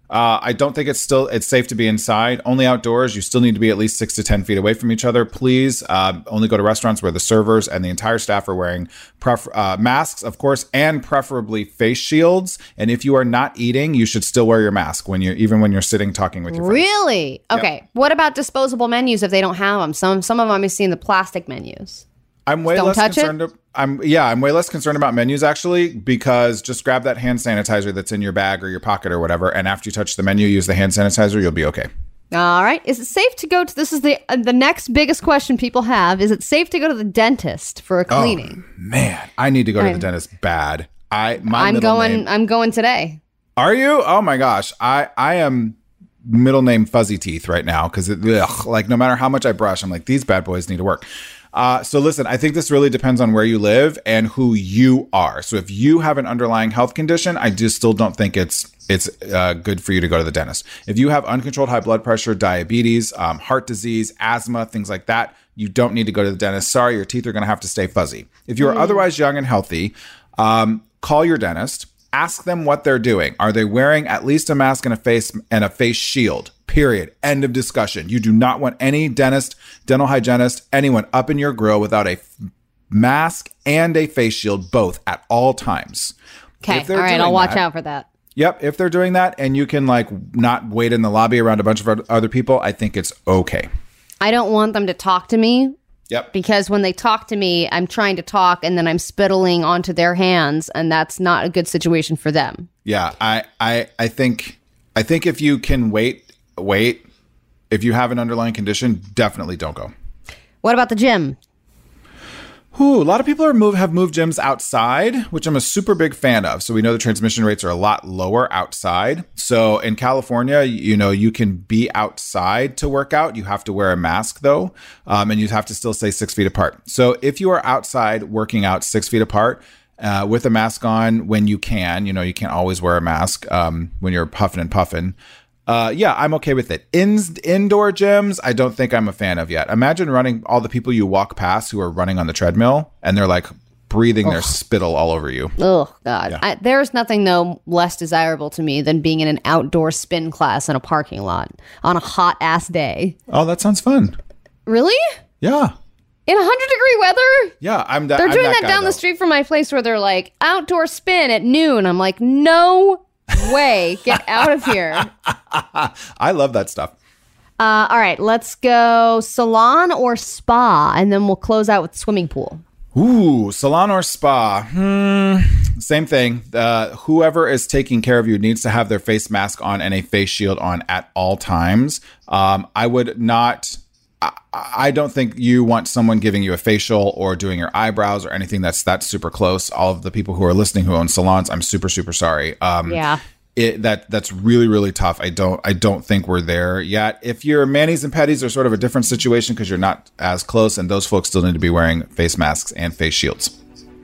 Speaker 4: Uh, I don't think it's still it's safe to be inside. Only outdoors. You still need to be at least six to ten feet away from each other. Please uh, only go to restaurants where the servers and the entire staff are wearing pref- uh, masks, of course, and preferably face shields. And if you are not eating, you should still wear your mask when you even when you're sitting talking with your friends.
Speaker 1: Really? Okay. Yep. What about disposable menus if they don't have them? Some some of them I've seen the plastic menus.
Speaker 4: I'm way
Speaker 1: Don't
Speaker 4: less
Speaker 1: touch
Speaker 4: concerned.
Speaker 1: it?
Speaker 4: I'm yeah, I'm way less concerned about menus actually, because just grab that hand sanitizer that's in your bag or your pocket or whatever, and after you touch the menu, use the hand sanitizer. You'll be okay.
Speaker 1: All right. Is it safe to go to? This is the uh, the next biggest question people have. Is it safe to go to the dentist for a cleaning?
Speaker 4: Oh, man, I need to go to
Speaker 1: I,
Speaker 4: the dentist bad. I my
Speaker 1: I'm
Speaker 4: middle
Speaker 1: going.
Speaker 4: name,
Speaker 1: I'm going today.
Speaker 4: Are you? Oh my gosh, I I am middle name fuzzy teeth right now because like no matter how much I brush, I'm like these bad boys need to work. Uh, so listen, I think this really depends on where you live and who you are. So if you have an underlying health condition, I just still don't think it's it's uh, good for you to go to the dentist. If you have uncontrolled high blood pressure, diabetes, um, heart disease, asthma, things like that, you don't need to go to the dentist. Sorry, your teeth are going to have to stay fuzzy. If you are mm. otherwise young and healthy, um, call your dentist. Ask them what they're doing. Are they wearing at least a mask and a face and a face shield? Period. End of discussion. You do not want any dentist, dental hygienist, anyone up in your grill without a f- mask and a face shield, both at all times.
Speaker 1: Okay. All right. I'll watch
Speaker 4: that,
Speaker 1: out for that.
Speaker 4: Yep. If they're doing that and you can like not wait in the lobby around a bunch of other people, I think it's okay.
Speaker 1: I don't want them to talk to me.
Speaker 4: Yep.
Speaker 1: Because when they talk to me, I'm trying to talk and then I'm spittling onto their hands, and that's not a good situation for them.
Speaker 4: Yeah, I, I, I think, I think if you can wait, wait. If you have an underlying condition, definitely don't go.
Speaker 1: What about the gym?
Speaker 4: Ooh, a lot of people are move have moved gyms outside, which I'm a super big fan of. So we know the transmission rates are a lot lower outside. So in California, you know, you can be outside to work out. You have to wear a mask though, um, and you have to still stay six feet apart. So if you are outside working out six feet apart uh, with a mask on when you can, you know, you can't always wear a mask um, when you're puffing and puffing. Uh, yeah, I'm okay with it. In, indoor gyms, I don't think I'm a fan of yet. Imagine running all the people you walk past who are running on the treadmill and they're like breathing Ugh. their spittle all over you.
Speaker 1: Oh, God.
Speaker 4: Yeah.
Speaker 1: I, there's nothing, though, less desirable to me than being in an outdoor spin class in a parking lot on a hot ass day.
Speaker 4: Oh, that sounds fun.
Speaker 1: Really?
Speaker 4: Yeah.
Speaker 1: In one hundred degree weather?
Speaker 4: Yeah, I'm that
Speaker 1: They're
Speaker 4: I'm
Speaker 1: doing
Speaker 4: that,
Speaker 1: that
Speaker 4: guy,
Speaker 1: down
Speaker 4: though.
Speaker 1: the street from my place where they're like, outdoor spin at noon. I'm like, no way. Get out of here.
Speaker 4: I love that stuff.
Speaker 1: Uh, all right, let's go salon or spa, and then we'll close out with swimming pool.
Speaker 4: Ooh, salon or spa. Hmm. Same thing. Uh, whoever is taking care of you needs to have their face mask on and a face shield on at all times. Um, I would not... I don't think you want someone giving you a facial or doing your eyebrows or anything that's that's super close. All of the people who are listening who own salons, I'm super, super sorry. Um,
Speaker 1: yeah.
Speaker 4: It, that that's really, really tough. I don't I don't think we're there yet. If your manis and petties are sort of a different situation because you're not as close, and those folks still need to be wearing face masks and face shields.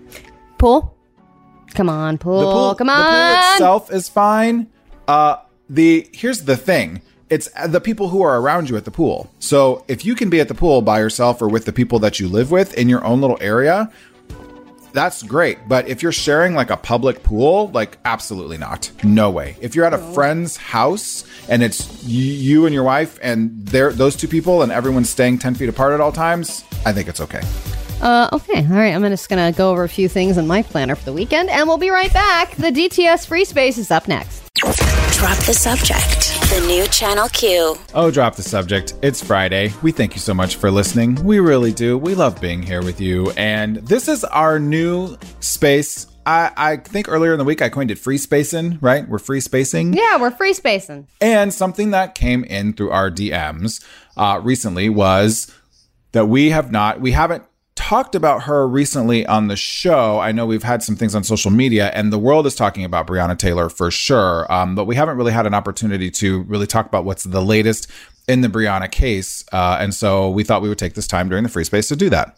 Speaker 1: Pool? Come on, pool.
Speaker 4: The pool,
Speaker 1: Come
Speaker 4: the
Speaker 1: on.
Speaker 4: pool itself is fine. Uh, the here's the thing. It's the people who are around you at the pool. So if you can be at the pool by yourself or with the people that you live with in your own little area, that's great. But if you're sharing like a public pool, like absolutely not. No way. If you're at a friend's house and it's you and your wife and they're those two people and everyone's staying ten feet apart at all times, I think it's okay.
Speaker 1: Uh, okay. All right. I'm just going to go over a few things in my planner for the weekend, and we'll be right back. The D T S Free Space is up next.
Speaker 3: Drop the subject. The new Channel Q.
Speaker 4: Oh, drop the subject. It's Friday. We thank you so much for listening. We really do. We love being here with you. And this is our new space. I, I think earlier in the week I coined it free spacing, right? We're free spacing.
Speaker 1: Yeah, we're free spacing.
Speaker 4: And something that came in through our D Ms uh, recently was that we have not, we haven't talked about her recently on the show. I know we've had some things on social media and the world is talking about Breonna Taylor for sure. Um, but we haven't really had an opportunity to really talk about what's the latest in the Breonna case. Uh, and so we thought we would take this time during the free space to do that.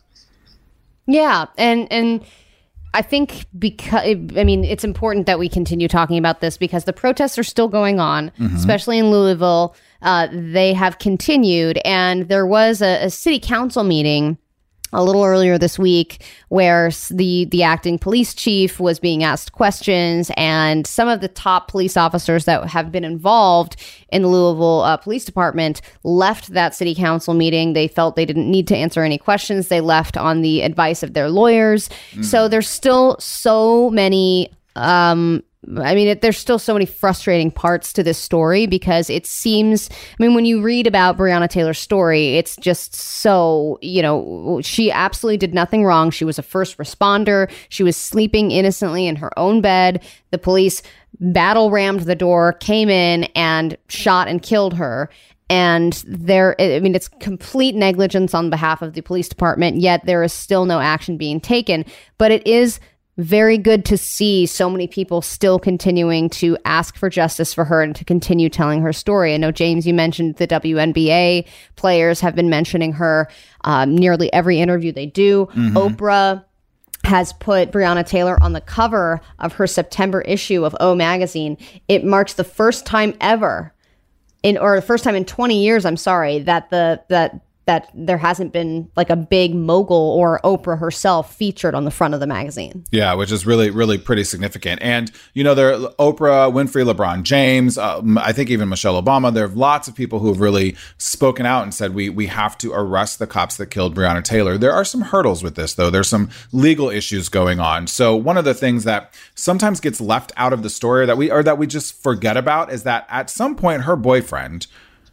Speaker 1: Yeah. And, and I think because, I mean, it's important that we continue talking about this because the protests are still going on, mm-hmm. especially in Louisville. Uh, they have continued, and there was a, a city council meeting a little earlier this week, where the the acting police chief was being asked questions, and some of the top police officers that have been involved in the Louisville uh, Police Department left that city council meeting. They felt they didn't need to answer any questions. They left on the advice of their lawyers. Mm. So there's still so many um I mean, it, there's still so many frustrating parts to this story, because it seems, I mean, when you read about Breonna Taylor's story, it's just so, you know, she absolutely did nothing wrong. She was a first responder. She was sleeping innocently in her own bed. The police battle rammed the door, came in and shot and killed her. And there, I mean, it's complete negligence on behalf of the police department, yet there is still no action being taken. But it is very good to see so many people still continuing to ask for justice for her and to continue telling her story. I know, James, you mentioned the W N B A players have been mentioning her um, nearly every interview they do. Mm-hmm. Oprah has put Breonna Taylor on the cover of her September issue of O Magazine. It marks the first time ever in, or the first time in twenty years, I'm sorry, that the, that, that there hasn't been like a big mogul or Oprah herself featured on the front of the magazine.
Speaker 4: Yeah, which is really, really pretty significant. And, you know, there Oprah Winfrey, LeBron James, um, I think even Michelle Obama, there are lots of people who have really spoken out and said, we we have to arrest the cops that killed Breonna Taylor. There are some hurdles with this, though. There's some legal issues going on. So one of the things that sometimes gets left out of the story, or that we, or that we just forget about, is that at some point her boyfriend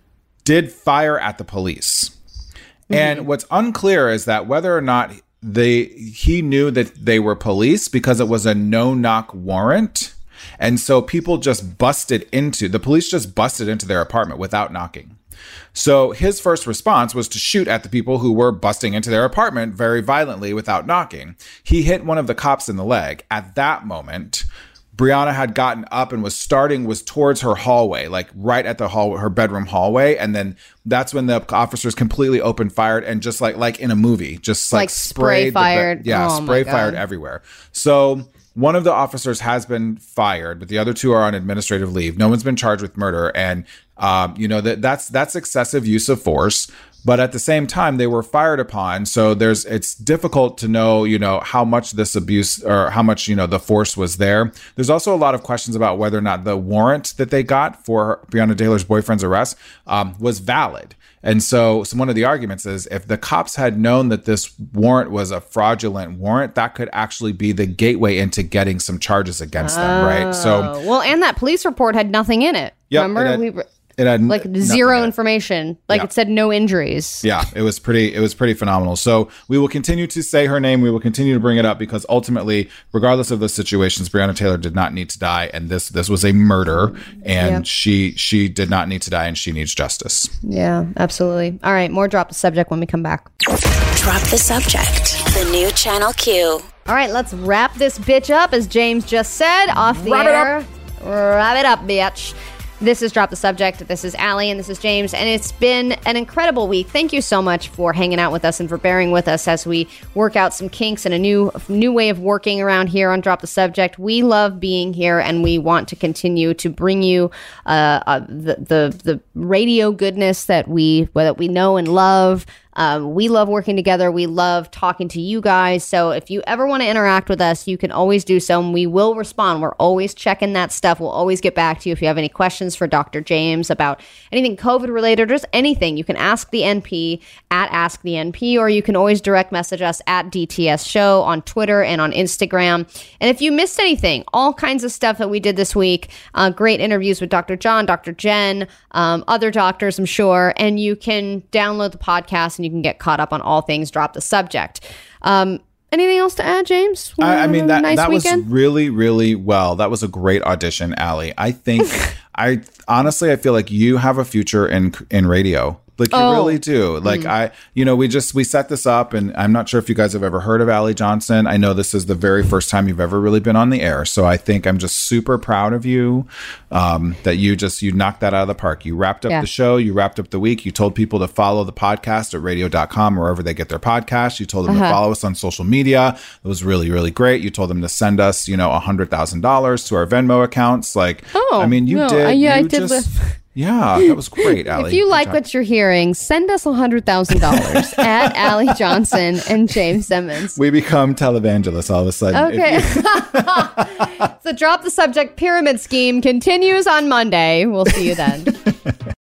Speaker 4: did fire at the police. And what's unclear is that whether or not they he knew that they were police, because it was a no-knock warrant. And so people just busted into, the police just busted into their apartment without knocking. So his first response was to shoot at the people who were busting into their apartment very violently without knocking. He hit one of the cops in the leg. At that moment, Breonna had gotten up and was starting, was towards her hallway, like right at the hall, her bedroom hallway. And then that's when the officers completely opened fired, and just like, like in a movie, just like,
Speaker 1: like spray fired.
Speaker 4: Be- yeah. Oh, spray fired everywhere. So one of the officers has been fired, but the other two are on administrative leave. No one's been charged with murder. And, um, you know, that that's, that's excessive use of force. But at the same time, they were fired upon. So there's, it's difficult to know, you know, how much this abuse, or how much, you know, the force was there. There's also a lot of questions about whether or not the warrant that they got for Breonna Taylor's boyfriend's arrest um, was valid. And so, so one of the arguments is, if the cops had known that this warrant was a fraudulent warrant, that could actually be the gateway into getting some charges against
Speaker 1: oh.
Speaker 4: them, right? So,
Speaker 1: well, and that police report had nothing in it.
Speaker 4: Yep,
Speaker 1: Remember?
Speaker 4: It had,
Speaker 1: we,
Speaker 4: It had
Speaker 1: like zero information. Like yeah. It said no injuries.
Speaker 4: Yeah, it was pretty, it was pretty phenomenal. So we will continue to say her name. We will continue to bring it up, because ultimately, regardless of the situations, Breonna Taylor did not need to die. And this, this was a murder, and yeah. she, she did not need to die, and she needs justice.
Speaker 1: Yeah, absolutely. All right. More Drop the Subject when we come back.
Speaker 3: Drop the Subject. The new Channel Q.
Speaker 1: All right. Let's wrap this bitch up, as James just said, off the
Speaker 4: wrap
Speaker 1: air.
Speaker 4: It up.
Speaker 1: Wrap it up, bitch. This is Drop the Subject. This is Allie, and this is James, and it's been an incredible week. Thank you so much for hanging out with us and for bearing with us as we work out some kinks and a new new way of working around here on Drop the Subject. We love being here, and we want to continue to bring you uh, uh, the, the the radio goodness that we that we know and love. Um, we love working together. We love talking to you guys. So if you ever want to interact with us, you can always do so, and we will respond. We're always checking that stuff. We'll always get back to you if you have any questions for Doctor James about anything COVID related, or just anything. You can ask the N P at Ask the N P, or you can always direct message us at D T S Show on Twitter and on Instagram. And if you missed anything, all kinds of stuff that we did this week, uh, great interviews with Doctor John, Doctor Jen, um, other doctors, I'm sure, and you can download the podcast and you can get caught up on all things Drop the Subject. Um, anything else to add, James?
Speaker 4: I, I mean, that,
Speaker 1: nice
Speaker 4: that was
Speaker 1: weekend?
Speaker 4: really, really well. That was a great audition, Allie. I think, I honestly, I feel like you have a future in in radio. Like, you
Speaker 1: oh.
Speaker 4: really do. Like, mm. I, you know, we just, we set this up, and I'm not sure if you guys have ever heard of Allie Johnson. I know this is the very first time you've ever really been on the air. So I think I'm just super proud of you, um, that you just, you knocked that out of the park. You wrapped up yeah. the show. You wrapped up the week. You told people to follow the podcast at radio dot com, wherever they get their podcasts. You told them uh-huh. to follow us on social media. It was really, really great. You told them to send us, you know, a hundred thousand dollars to our Venmo accounts. Like,
Speaker 1: oh,
Speaker 4: I mean, you
Speaker 1: no,
Speaker 4: did.
Speaker 1: uh, yeah,
Speaker 4: you
Speaker 1: I did.
Speaker 4: Just,
Speaker 1: Live.
Speaker 4: Yeah, that was great, Allie.
Speaker 1: If you
Speaker 4: Good
Speaker 1: like
Speaker 4: job.
Speaker 1: what you're hearing, send us one hundred thousand dollars at Allie Johnson and James Simmons.
Speaker 4: We become televangelists all of a sudden.
Speaker 1: Okay.
Speaker 4: If you-
Speaker 1: So Drop the Subject pyramid scheme continues on Monday. We'll see you then.